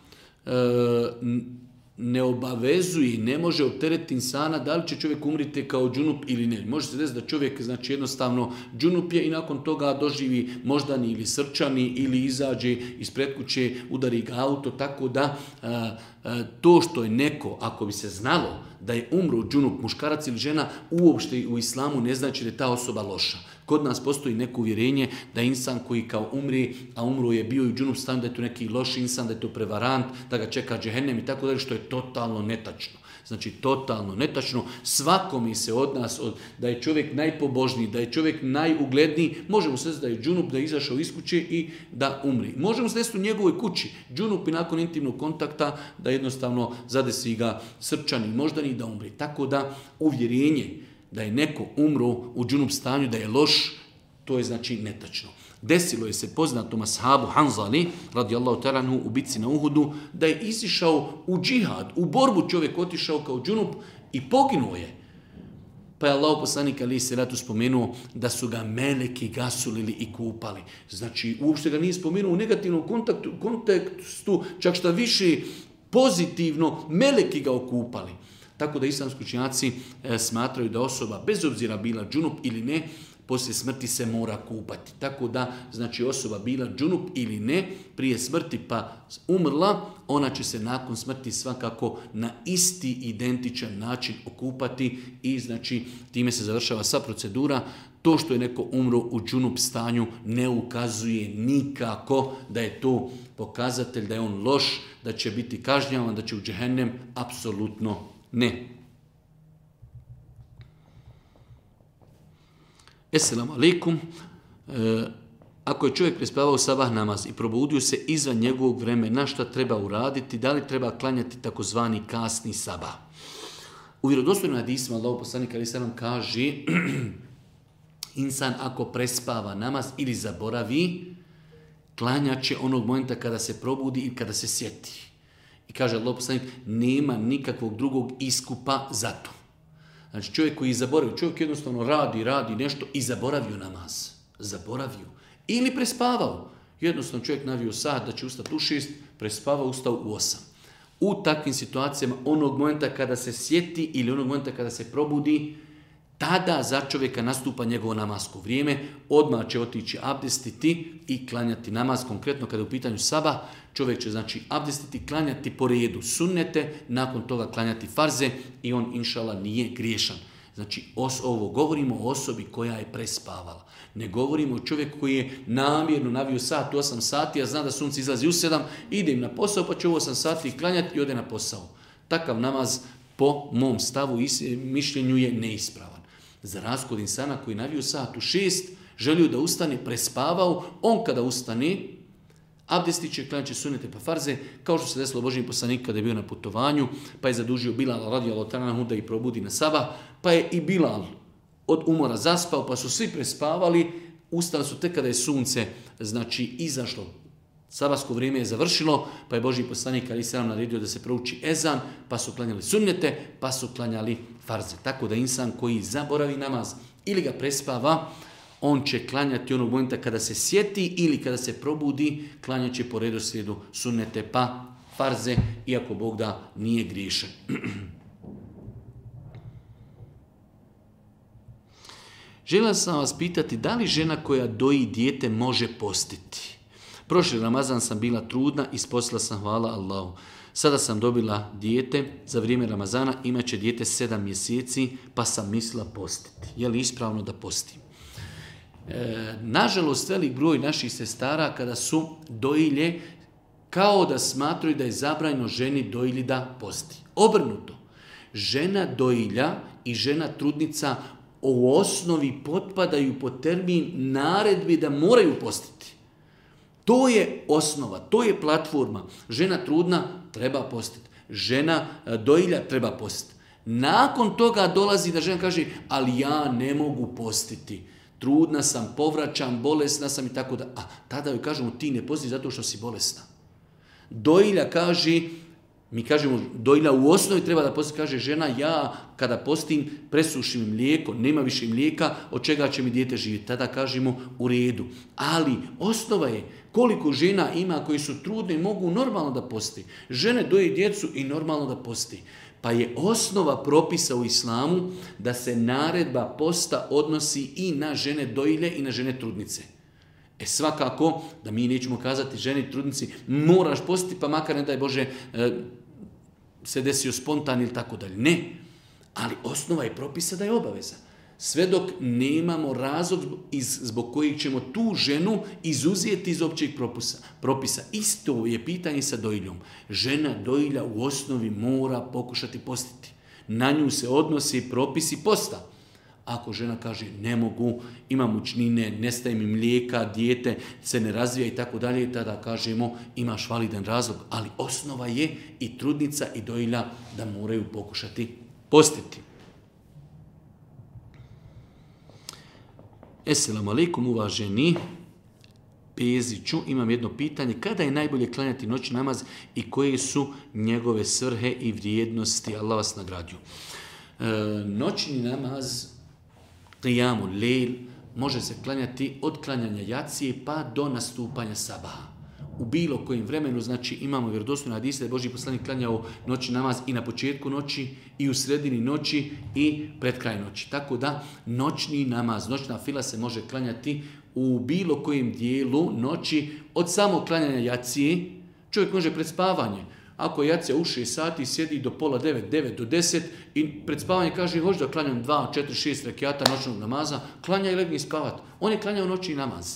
ne obavezuje i ne može opteretiti insana da li će čovjek umriti kao džunup ili ne. Može se desiti da čovjek znači jednostavno džunup je i nakon toga doživi moždani ili srčani ili izađe ispred kuće, udari ga auto, tako da to što je neko, ako bi se znalo da je umro džunup, muškarac ili žena, uopšte u islamu ne znači da je ta osoba loša. Kod nas postoji neko uvjerenje da insan koji kao umri, a umro je bio i u džunup stanju, da je to neki loš insan, da je to prevarant, da ga čeka džehennem i tako dalje, što je totalno netačno. Znači, totalno netačno. Svakome se od nas, da je čovjek najpobožniji, da je čovjek najugledniji, možemo se desiti da je džunup, da je izašao iz kuće i da umri. Možemo se desiti u njegovoj kući. Džunup i nakon intimnog kontakta da jednostavno zadesi ga srčani, moždani da umri. Tako da uvjerenje da je neko umro u džunup stanju, da je loš, to je znači netačno. Desilo je se poznatom ashabu Hanzali, radijallahu ta'ala anhu, u bitci na Uhudu, da je isišao u džihad, u borbu čovjek otišao kao džunup i poginuo je. Pa je Allah poslanik alejhi selatu spomenuo da su ga meleki gasulili i kupali. Znači, uopšte ga nije spomenuo u negativnom kontekstu, čak šta više pozitivno, meleki ga okupali. Tako da islamski učenjaci smatraju da osoba, bez obzira bila džunup ili ne, poslije smrti se mora kupati. Tako da, znači osoba bila džunup ili ne, prije smrti pa umrla, ona će se nakon smrti svakako na isti identičan način okupati i znači time se završava sva procedura. To što je neko umro u džunup stanju ne ukazuje nikako da je to pokazatelj da je on loš, da će biti kažnjavan, da će u džehennem, apsolutno ne. Esselamu alaikum. Ako je čovjek prespavao sabah namaz i probudio se izvan njegovog vremena, šta treba uraditi? Da li treba klanjati takozvani kasni sabah? U vjerodostojnom hadisu Allahov poslanik alejhi ve sellem kaže insan ako prespava namaz ili zaboravi, klanjat će onog momenta kada se probudi i kada se sjeti. I kaže Allahov poslanik, nema nikakvog drugog iskupa za to. Znači čovjek koji je zaboravio, čovjek jednostavno radi nešto i zaboravio namaz. Zaboravio. Ili prespavao. Jednostavno čovjek navio sat da će ustati u 6, prespavao, ustao u 8. U takvim situacijama onog momenta kada se sjeti ili onog momenta kada se probudi, tada za čovjeka nastupa njegovo namasko vrijeme, odmah će otići abdestiti i klanjati namaz. Konkretno kada je u pitanju sabah, čovjek će znači abdestiti, klanjati po redu sunnete, nakon toga klanjati farze i on inšala nije griješan. Znači ovo govorimo o osobi koja je prespavala. Ne govorimo o čovjeku koji je namjerno navio sat u 8 sati, a zna da sunce izlazi u 7, idem na posao pa će u 8 sati klanjati i ode na posao. Takav namaz po mom stavu i mišljenju je neispravan. Za razliku od insana koji navio sat u 6, želio da ustane, prespavao, on kada ustane, abdestit će, klanjat će sunnete pa farze, kao što se desilo Božji poslanik kada je bio na putovanju, pa je zadužio Bilala radijallahu ta'ala anhu da ih probudi na sabah, pa je i Bilal od umora zaspao, pa su svi prespavali, ustali su tek kada je sunce znači izašlo. Sabahsko vrijeme je završilo, pa je Božji poslanik alejhi selam naredio da se prouči ezan, pa su klanjali sunnete, pa su klanjali farze. Tako da insan koji zaboravi namaz ili ga prespava, on će klanjati onog momenta kada se sjeti ili kada se probudi, klanjat će po redoslijedu sunnete pa farze, iako Bog da nije griješan. Željela sam vas pitati da li žena koja doji dijete može postiti? Prošli Ramazan sam bila trudna i spostila sam, hvala Allahu. Sada sam dobila dijete, za vrijeme Ramazana imat će dijete 7 mjeseci, pa sam mislila postiti. Je li ispravno da postim? Nažalost, velik broj naših sestara kada su dojilje, kao da smatraju da je zabranjeno ženi dojilji da posti. Obrnuto, žena dojilja i žena trudnica u osnovi potpadaju pod termin naredbi da moraju postiti. To je osnova, to je platforma. Žena trudna treba postiti. Žena dojilja treba postiti. Nakon toga dolazi da žena kaže, ali ja ne mogu postiti. Trudna sam, povraćam, bolesna sam i tako da. A tada joj kažemo, ti ne posti zato što si bolesna. Dojilja kaže, mi kažemo, dojilja u osnovi treba da posti, kaže žena, ja kada postim presušim mlijeko, nema više mlijeka, od čega će mi dijete živjeti. Tada kažemo u redu. Ali osnova je koliko žena ima koji su trudne i mogu normalno da posti. Žene doje djecu i normalno da posti. Pa je osnova propisa u islamu da se naredba posta odnosi i na žene dojilje i na žene trudnice. Svakako da mi nećemo kazati ženi trudnici moraš postiti pa makar ne daj Bože se desio spontan ili tako dalje. Ne, ali osnova je propisa da je obaveza. Sve dok nemamo razlog zbog kojeg ćemo tu ženu izuzeti iz općeg propisa. Isto je pitanje sa dojiljom. Žena dojilja u osnovi mora pokušati postiti. Na nju se odnosi propisi posta. Ako žena kaže ne mogu, imam mučnine, nestaje mi mlijeka, dijete se ne razvija i tako dalje, tada kažemo imaš validan razlog. Ali osnova je i trudnica i dojilja da moraju pokušati postiti. Esselamu alaikum, uvaženi Peziću, imam jedno pitanje. Kada je najbolje klanjati noćni namaz i koje su njegove svrhe i vrijednosti? Allah vas nagradio. Noćni namaz, qijamu lejl, može se klanjati od klanjanja jacije pa do nastupanja sabaha. U bilo kojem vremenu, znači imamo vjerodostojne hadise da je Božji poslanik klanjao noćni namaz i na početku noći, i u sredini noći, i pred kraj noći. Tako da noćni namaz, noćna fila se može klanjati u bilo kojem dijelu noći od samog klanjanja jacije. Čovjek može pred spavanje. Ako je jacija u 6 sati, sjedi do pola 9, 9 do 10 i pred spavanje kaže hoću da klanjam 2, 4, 6 rekiata noćnog namaza, klanja i legni spavat. On je klanjao noćni namaz.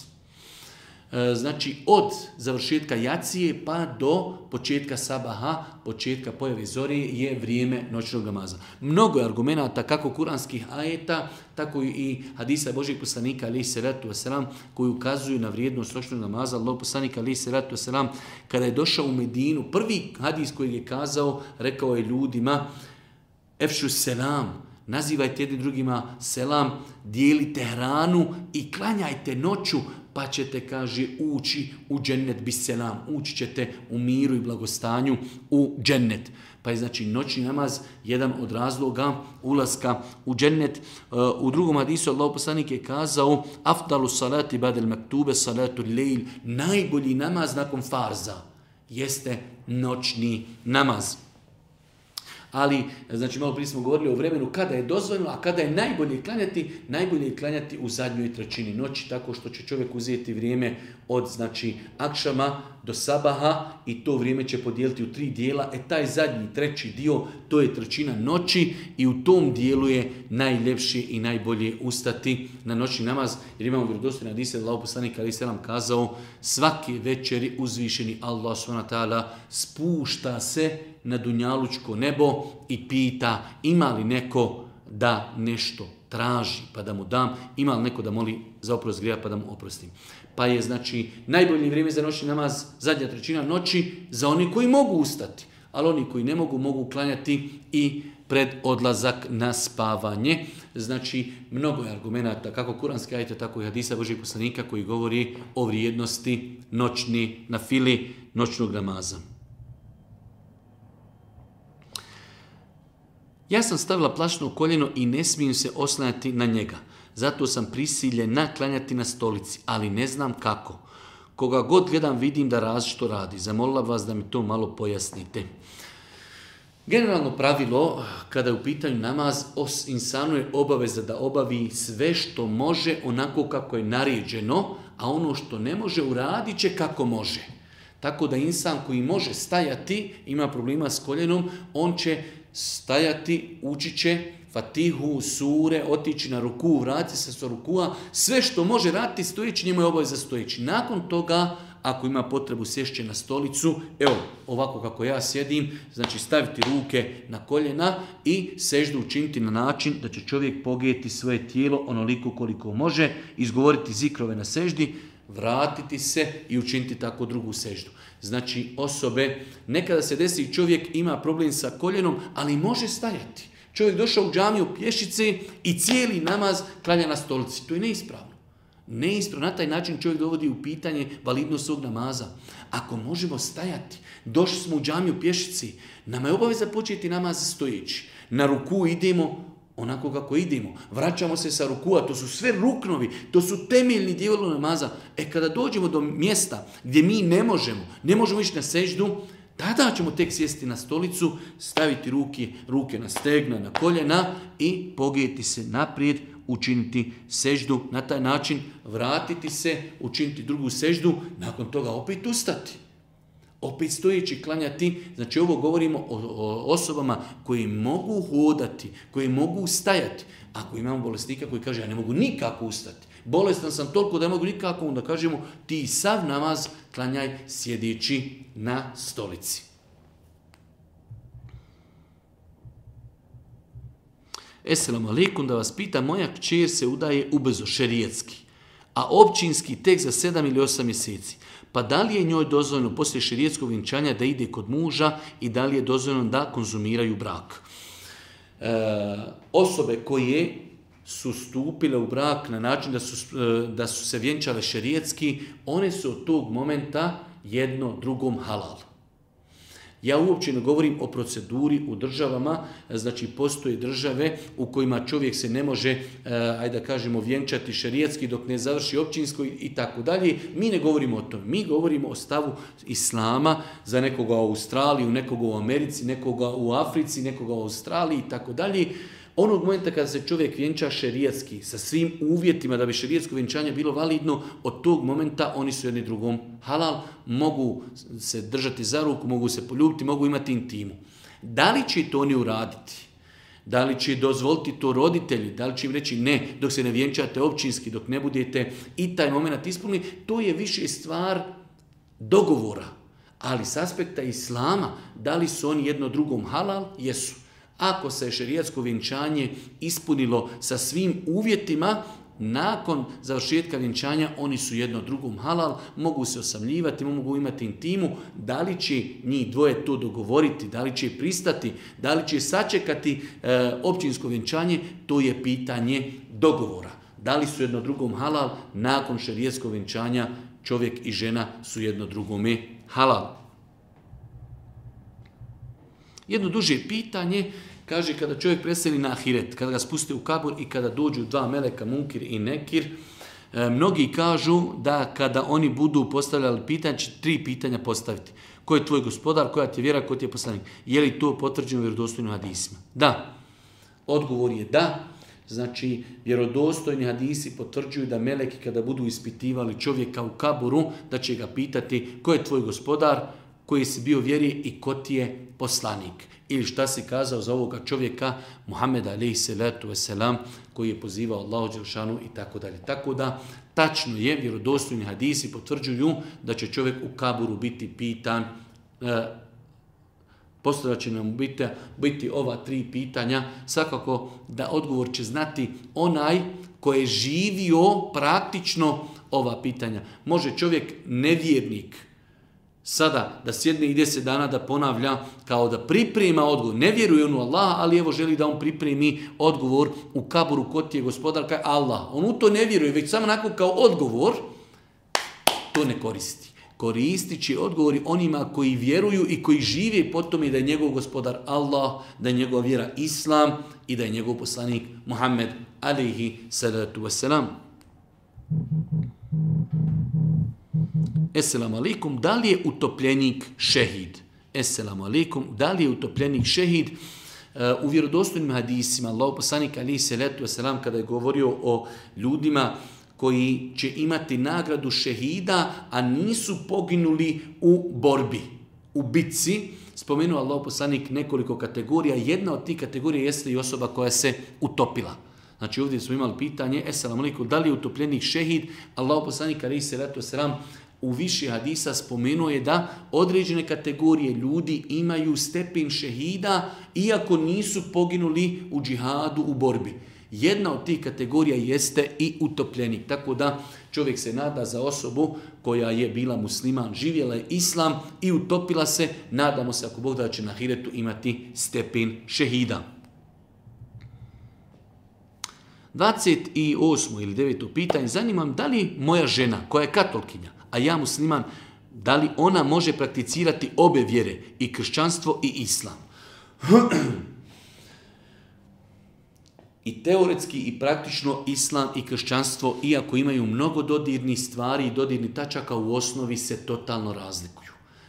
Znači od završetka jacije pa do početka sabaha, početka pojave zori je vrijeme noćnog namaza. Mnogo je argumenata kako kuranskih ajeta, tako i hadisa Božjeg poslanika alejhi selatu vesselam koji ukazuju na vrijednost noćnog namaza. Allahov poslanik alejhi selatu vesselam kada je došao u Medinu, prvi hadis koji je kazao, rekao je ljudima efšu selam, nazivajte jedni drugima selam, dijelite hranu i klanjajte noću, pa ćete, kaže, ući u džennet bis selam, ući ćete u miru i blagostanju u džennet. Pa je znači noćni namaz jedan od razloga ulaska u džennet. U drugom hadisu Allahov poslanik je kazao afdalu salati badel maktube salatu lejl, najbolji namaz nakon farza jeste noćni namaz. Ali, znači malo prije smo govorili o vremenu kada je dozvoljeno, a kada je najbolje je klanjati u zadnjoj trećini noći, tako što će čovjek uzeti vrijeme od znači akšama do sabaha i to vrijeme će podijeliti u 3 dijela. Taj zadnji, treći dio, to je trećina noći i u tom dijelu je najljepše i najbolje ustati na noćni namaz. Jer imamo vjerodostojne hadise da Allahov poslanik alejhi selam kazao svake večeri uzvišeni Allah subhanahu wa ta'ala spušta se na dunjalučko nebo i pita ima li neko da nešto traži pa da mu dam, ima li neko da moli za oprost grijeha pa da mu oprostim. Pa je znači najbolje vrijeme za noćni namaz zadnja trećina noći za oni koji mogu ustati, ali oni koji ne mogu, mogu klanjati i pred odlazak na spavanje. Znači mnogo je argumenata kako kuranske ajete, tako i hadisa Božjeg poslanika koji govori o vrijednosti noćni nafili, noćnog namaza. Ja sam stavila plašno koljeno i ne smijem se oslanjati na njega. Zato sam prisiljena klanjati na stolici, ali ne znam kako. Koga god gledam vidim da različito radi. Zamolila vas da mi to malo pojasnite. Generalno pravilo, kada je u pitanju namaz, insanu je obaveza da obavi sve što može onako kako je naređeno, a ono što ne može uradit će kako može. Tako da insan koji može stajati, ima problema s koljenom, on će stajati, učit će Fatihu, sure, otići na ruku, vratiti se sa rukua, sve što može raditi stojeći, njemu je obaveza stojeći. Nakon toga, ako ima potrebu sješće na stolicu, evo, ovako kako ja sjedim, znači staviti ruke na koljena i seždu učiniti na način da će čovjek pogijeti svoje tijelo onoliko koliko može, izgovoriti zikrove na seždi, vratiti se i učiniti tako drugu seždu. Znači osobe, nekada se desi čovjek ima problem sa koljenom, ali može stajati. Čovjek došao u džamiju pješice i cijeli namaz klanja na stolici. To je neispravno. Neispravno. Na taj način čovjek dovodi u pitanje validnost svog namaza. Ako možemo stajati, došli smo u džamiju pješici, nama je obaveza početi namaz stojeći. Na ruku idemo onako kako idemo. Vraćamo se sa rukua, to su sve ruknovi, to su temeljni dijelovi namaza. Kada dođemo do mjesta gdje mi ne možemo ići na seždu, tada ćemo tek sjesti na stolicu, staviti ruke na stegna, na koljena i pogijeti se naprijed, učiniti seždu. Na taj način vratiti se, učiniti drugu seždu, nakon toga opet ustati. Opet stojeći klanjati, znači ovo govorimo o osobama koji mogu hodati, koji mogu stajati. Ako imamo bolesnika koji kaže ja ne mogu nikako ustati, bolestan sam toliko da ne mogu nikako, onda kažemo ti sav namaz klanjaj sjedeći na stolici. Esselamu alaikum, da vas pita, moja kćer se udaje ubrzo šerijetski, a općinski tek za 7 ili 8 mjeseci. Pa da li je njoj dozvoljeno poslije šerijetskog vjenčanja da ide kod muža i da li je dozvoljeno da konzumiraju brak? Osobe koje su stupile u brak na način da su se vjenčale šerijetski, one su od tog momenta jedno drugom halal. Ja uopće ne govorim o proceduri u državama, znači postoje države u kojima čovjek se ne može, ajde da kažemo, vjenčati šerijetski dok ne završi općinsko i tako dalje. Mi ne govorimo o tome, mi govorimo o stavu islama za nekoga u Australiji, nekoga u Americi, nekoga u Africi, nekoga u Australiji i tako dalje. Onog momenta kada se čovjek vjenča šerijatski, sa svim uvjetima da bi šerijatsko vjenčanje bilo validno, od tog momenta oni su jedni drugom halal, mogu se držati za ruku, mogu se poljubiti, mogu imati intimu. Da li će to oni uraditi? Da li će dozvoliti to roditelji? Da li će im reći ne, dok se ne vjenčate općinski, dok ne budete i taj moment ispunili? To je više stvar dogovora. Ali s aspekta islama, da li su oni jedno drugom halal? Jesu. Ako se šerijatsko vjenčanje ispunilo sa svim uvjetima, nakon završetka vjenčanja oni su jedno drugom halal, mogu se osamljivati, mogu imati intimu. Da li će njih dvoje to dogovoriti, da li će pristati, da li će sačekati općinsko vjenčanje, to je pitanje dogovora. Da li su jedno drugom halal, nakon šerijatskog vjenčanja čovjek i žena su jedno drugome halal. Jedno duže pitanje, kaže kada čovjek preseli na ahiret, kada ga spuste u kabur i kada dođu dva meleka, Munkir i Nekir, mnogi kažu da kada oni budu postavljali pitanje, će 3 pitanja postaviti. Ko je tvoj gospodar, koja ti je vjera, ko ti je poslanik? Je li to potvrđeno vjerodostojnim hadisima? Da. Odgovor je da. Znači, vjerodostojni hadisi potvrđuju da meleki kada budu ispitivali čovjeka u kaburu, da će ga pitati ko je tvoj gospodar, koji si bio vjeri i ko ti je poslanik. Ili šta si kazao za ovoga čovjeka, Muhammed alejhi salatu vesselam, koji je pozivao Allahu dželešanu i tako dalje. Tako da, tačno je, vjerodostojni hadisi potvrđuju da će čovjek u kaburu biti pitan, postavlja će nam biti ova 3 pitanja. Svakako da odgovor će znati onaj koji je živio praktično ova pitanja. Može čovjek nevjernik sada da sjedne i 10 dana da ponavlja kao da priprema odgovor. Ne vjeruje on u Allaha, ali evo želi da on pripremi odgovor u kaburu ko ti je gospodar, kaj Allah. On u to ne vjeruje, već samo onako kao odgovor, to ne koristi. Koristit će odgovori onima koji vjeruju i koji žive po tome da je njegov gospodar Allah, da je njegova vjera Islam i da je njegov poslanik Muhammed alejhi salatu vesselam. Esselamu alaikum, da li je utopljenik šehid? Esselamu alaikum, da li je utopljenik šehid? U vjerodostojnim hadisima, Allahov poslanik alejhi salatu vesselam kada je govorio o ljudima koji će imati nagradu šehida, a nisu poginuli u borbi, u bitci, spomenuo Allahov poslanik nekoliko kategorija. Jedna od tih kategorija jeste i osoba koja se utopila. Znači ovdje smo imali pitanje, esselamu alaikum, da li je utopljenik šehid? Allahov poslanik alejhi salatu vesselam U više hadisa spomenuo je da određene kategorije ljudi imaju stepen šehida iako nisu poginuli u džihadu, u borbi. Jedna od tih kategorija jeste i utopljenik. Tako da čovjek se nada za osobu koja je bila musliman, živjela je islam i utopila se. Nadamo se ako Bog da će na ahiretu imati stepen šehida. 28. ili 9. pitanje. Zanimam da li moja žena koja je katolkinja, a ja musliman, da li ona može prakticirati obe vjere, i kršćanstvo i islam? I teoretski i praktično islam i kršćanstvo, iako imaju mnogo dodirnih stvari i dodirnih tačaka, u osnovi se totalno razlikuju.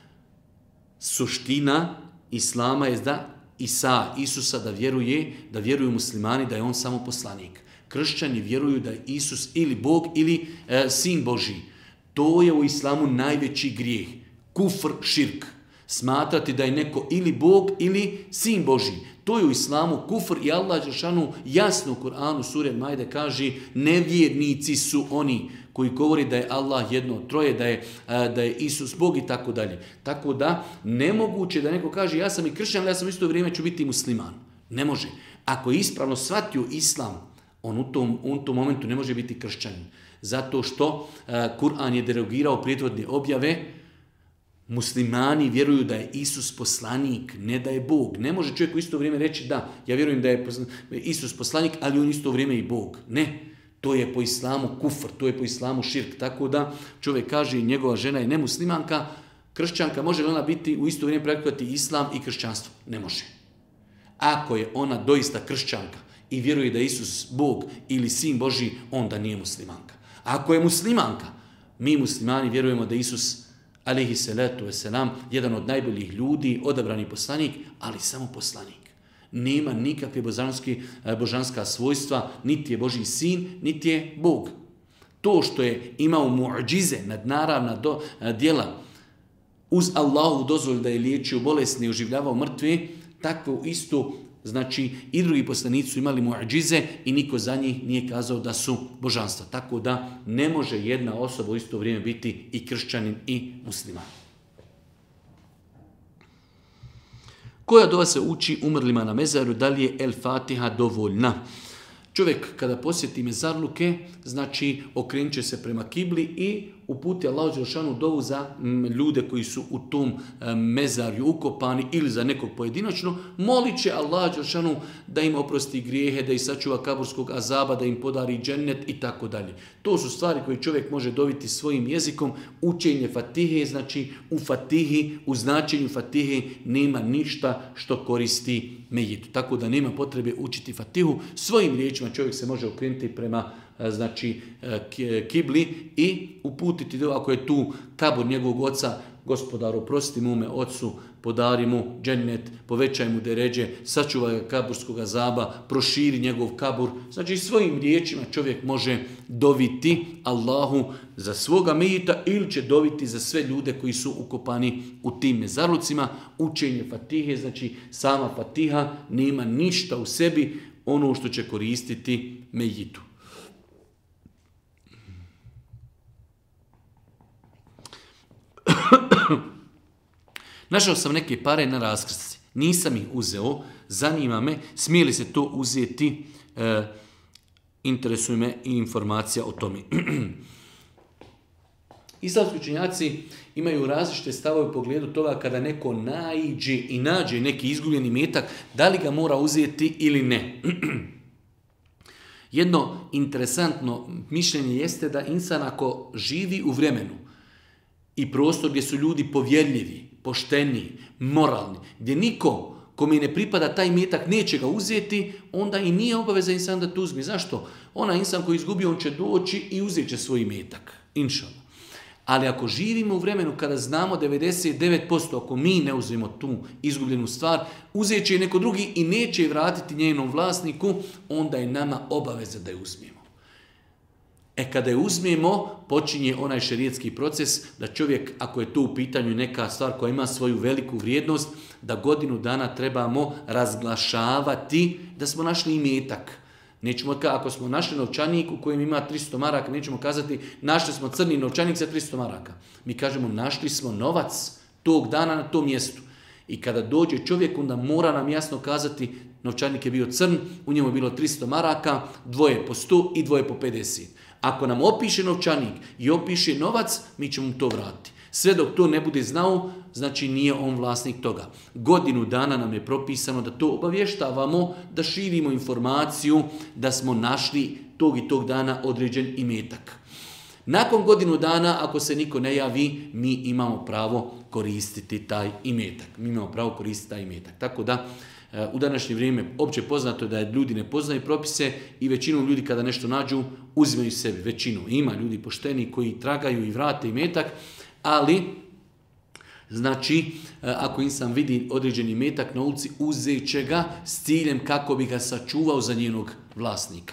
Suština islama je da Isusa da vjeruju muslimani da je on samo poslanik. Kršćani vjeruju da je Isus ili Bog ili sin Božji. To je u islamu najveći grijeh. Kufr, širk. Smatrati da je neko ili Bog ili sin Božji. To je u islamu kufr i Allah dželešanu jasno u Kur'anu sure Majde kaže nevjernici su oni koji govori da je Allah jedno od troje, da je Isus Bog i tako dalje. Tako da nemoguće da neko kaže ja sam i kršćan, ali ja sam u isto vrijeme ću biti musliman. Ne može. Ako je ispravno shvatio islam, on u tom momentu ne može biti kršćanin. Zato što Kur'an je derogirao prethodne objave. Muslimani vjeruju da je Isus poslanik, ne da je Bog. Ne može čovjek u isto vrijeme reći da, ja vjerujem da je Isus poslanik, ali on isto vrijeme i Bog. Ne, to je po islamu kufr, to je po islamu širk. Tako da čovjek kaže njegova žena je nemuslimanka, kršćanka, može li ona biti u isto vrijeme praktikovati islam i kršćanstvo? Ne može. Ako je ona doista kršćanka i vjeruje da je Isus Bog ili sin Božji, onda nije muslimanka. Ako je muslimanka, mi muslimani vjerujemo da je Isus alejhi salatu vesselam jedan od najboljih ljudi, odabrani poslanik, ali samo poslanik. Nema nikakve božanska svojstva, niti je Božji sin, niti je Bog. To što je imao muadžize, nadnaravna djela, uz Allahu dozvolu da je liječio bolesne i oživljavao mrtve, takvo isto, znači i drugi poslanici su imali muadžize i niko za njih nije kazao da su božanstva. Tako da ne može jedna osoba u isto vrijeme biti i kršćanin i musliman. Koja dova se uči umrlima na mezaru, da li je El Fatiha dovoljna? Čovjek kada posjeti mezarluke, znači okrenut će se prema kibli i uputi Allahu dželešanu dovu za ljude koji su u tom mezarju ukopani ili za nekog pojedinačno, molit će Allahu dželešanu da im oprosti grijehe, da ih sačuva kaburskog azaba, da im podari džennet i tako dalje. To su stvari koje čovjek može dobiti svojim jezikom. Učenje Fatihe, znači u Fatihi, u značenju Fatihe nema ništa što koristi mejitu. Tako da nema potrebe učiti Fatihu. Svojim riječima čovjek se može okrenuti prema kibli i uputiti, ako je tu kabur njegovog oca, Gospodaru, oprosti mome ocu, podari mu džennet, povećaj mu deređe, sačuvaj ga kaburskog azaba, proširi njegov kabur. Znači svojim riječima čovjek može doviti Allahu za svoga mejita ili će doviti za sve ljude koji su ukopani u tim mezarlucima. Učenje Fatihe, znači sama Fatiha nema ništa u sebi ono što će koristiti mejitu. Našao sam neke pare na raskrsnici. Nisam ih uzeo, zanima me, smije li se to uzeti, interesuje me i informacija o tome. Islamski učenjaci imaju različite stavove u pogledu toga kada neko naiđe i nađe neki izgubljeni metak, da li ga mora uzeti ili ne. Jedno interesantno mišljenje jeste da insan ako živi u vremenu i prostor gdje su ljudi povjerljivi, pošteni, moralni, gdje niko kome ne pripada taj metak neće ga uzeti, onda i nije obaveza insan da to uzme. Zašto? Onaj insan koji izgubio, on će doći i uzet će svoj metak. Inšallah. Ali ako živimo u vremenu kada znamo 99%, ako mi ne uzmemo tu izgubljenu stvar, uzet će je neko drugi i neće je vratiti njenom vlasniku, onda je nama obaveza da je uzmemo. Kada je uzmemo, počinje onaj šerijetski proces da čovjek, ako je to u pitanju neka stvar koja ima svoju veliku vrijednost, da godinu dana trebamo razglašavati da smo našli imetak. Nećemo, ako smo našli novčanik u kojem ima 300 maraka, nećemo kazati našli smo crni novčanik za 300 maraka. Mi kažemo našli smo novac tog dana na tom mjestu. I kada dođe čovjek, onda mora nam jasno kazati novčanik je bio crn, u njemu je bilo 300 maraka, dvoje po 100 i dvoje po 50. Ako nam opiše novčanik i opiše novac, mi ćemo mu to vratiti. Sve dok to ne bude znao, znači nije on vlasnik toga. Godinu dana nam je propisano da to obavještavamo, da širimo informaciju da smo našli tog i tog dana određen imetak. Nakon godinu dana, ako se niko ne javi, mi imamo pravo koristiti taj imetak. Tako da, u današnje vrijeme opće poznato je da ljudi ne poznaju propise i većinom ljudi kada nešto nađu, uzimaju sebi. Većinom ima ljudi pošteni koji tragaju i vrate imetak, ali znači, ako insan vidi određeni imetak na ulici, uzet će ga s ciljem kako bi ga sačuvao za njenog vlasnika.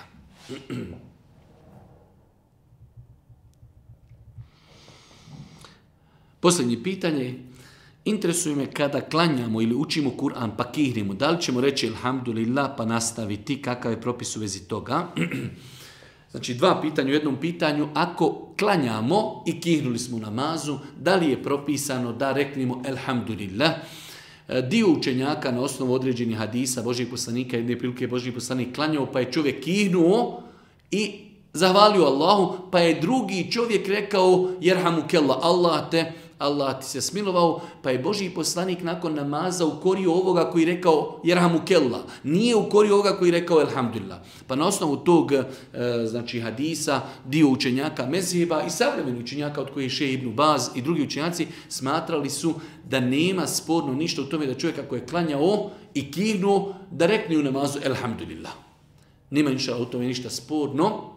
Posljednje pitanje. Interesuje me kada klanjamo ili učimo Kur'an pa kihnemo, da li ćemo reći alhamdulillah pa nastaviti, kakav je propis u vezi toga? Znači, dva pitanja u jednom pitanju. Ako klanjamo i kihnuli smo u namazu, da li je propisano da reknemo alhamdulillah? Dio učenjaka na osnovu određenih hadisa Božjih poslanika, jedne prilike Božji poslanik klanjao, pa je čovjek kihnuo i zahvalio Allahu, pa je drugi čovjek rekao jerhamukellah, Allah ti se smilovao, pa je Božji poslanik nakon namaza ukorio ovoga koji rekao jerhamukellah, nije ukorio ovoga koji rekao alhamdulillah. Pa na osnovu tog znači hadisa dio učenjaka mezheba i savremeni učenjaka od kojih je Šejh Ibn Baz i drugi učenjaci smatrali su da nema sporno ništa u tome da čovjek ako je klanjao i kihnuo da rekne u namazu alhamdulillah. Nema u tome ništa sporno.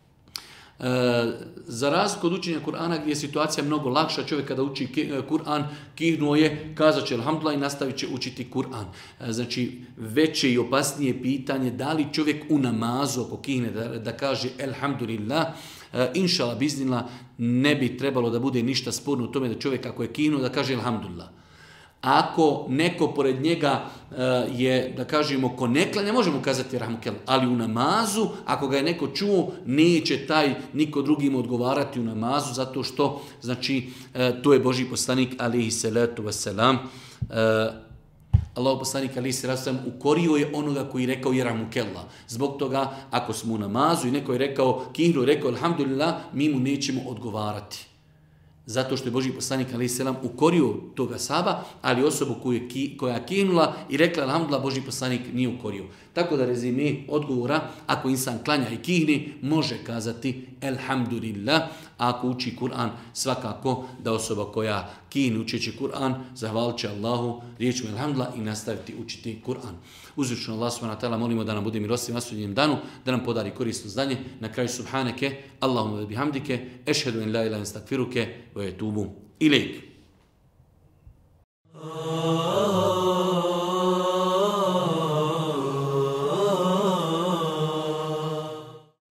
Za razliku od učenja Kur'ana gdje je situacija mnogo lakša, čovjek kada uči Kur'an, kihnuo je, kazat će alhamdulillah i nastavit će učiti Kur'an. Znači, veće i opasnije pitanje da li čovjek u namazu ako kihne da kaže alhamdulillah, inšala biznila, ne bi trebalo da bude ništa sporno u tome da čovjek ako je kihnuo da kaže alhamdulillah. Ako neko pored njega je, da kažemo, ko ne klanja, možemo kazati rahmukellah, ali u namazu, ako ga je neko čuo, neće taj niko drugim odgovarati u namazu, zato što, znači, to je Božji poslanik, alejhi salatu vesselam, Allahov poslanik, alejhi salatu vesselam, ukorio je onoga koji rekao rahmukellah. Zbog toga, ako smo u namazu i neko je rekao, kihnu, rekao alhamdulillah, mi mu nećemo odgovarati. Zato što je Božji poslanik alejhi selam ukorio toga sahaba, ali osobu koja kihnula i rekla alhamdulillah, Božji poslanik nije ukorio. Tako da rezime odgovora, ako insan klanja i kihni, može kazati alhamdulillah, a ako uči Kur'an, svakako da osoba koja kihni učeći Kur'an, zahvalit će Allahu riječima alhamdulillah i nastaviti učiti Kur'an. Uzvišeno Allah subhanahu wa ta'ala molimo da nam bude milostiv na sudnjem danu, da nam podari korisno znanje. Na kraju subhaneke, Allahumma bihamdike, ešhedu en la ilaha illa anta, estagfiruke ve etubu ilejk.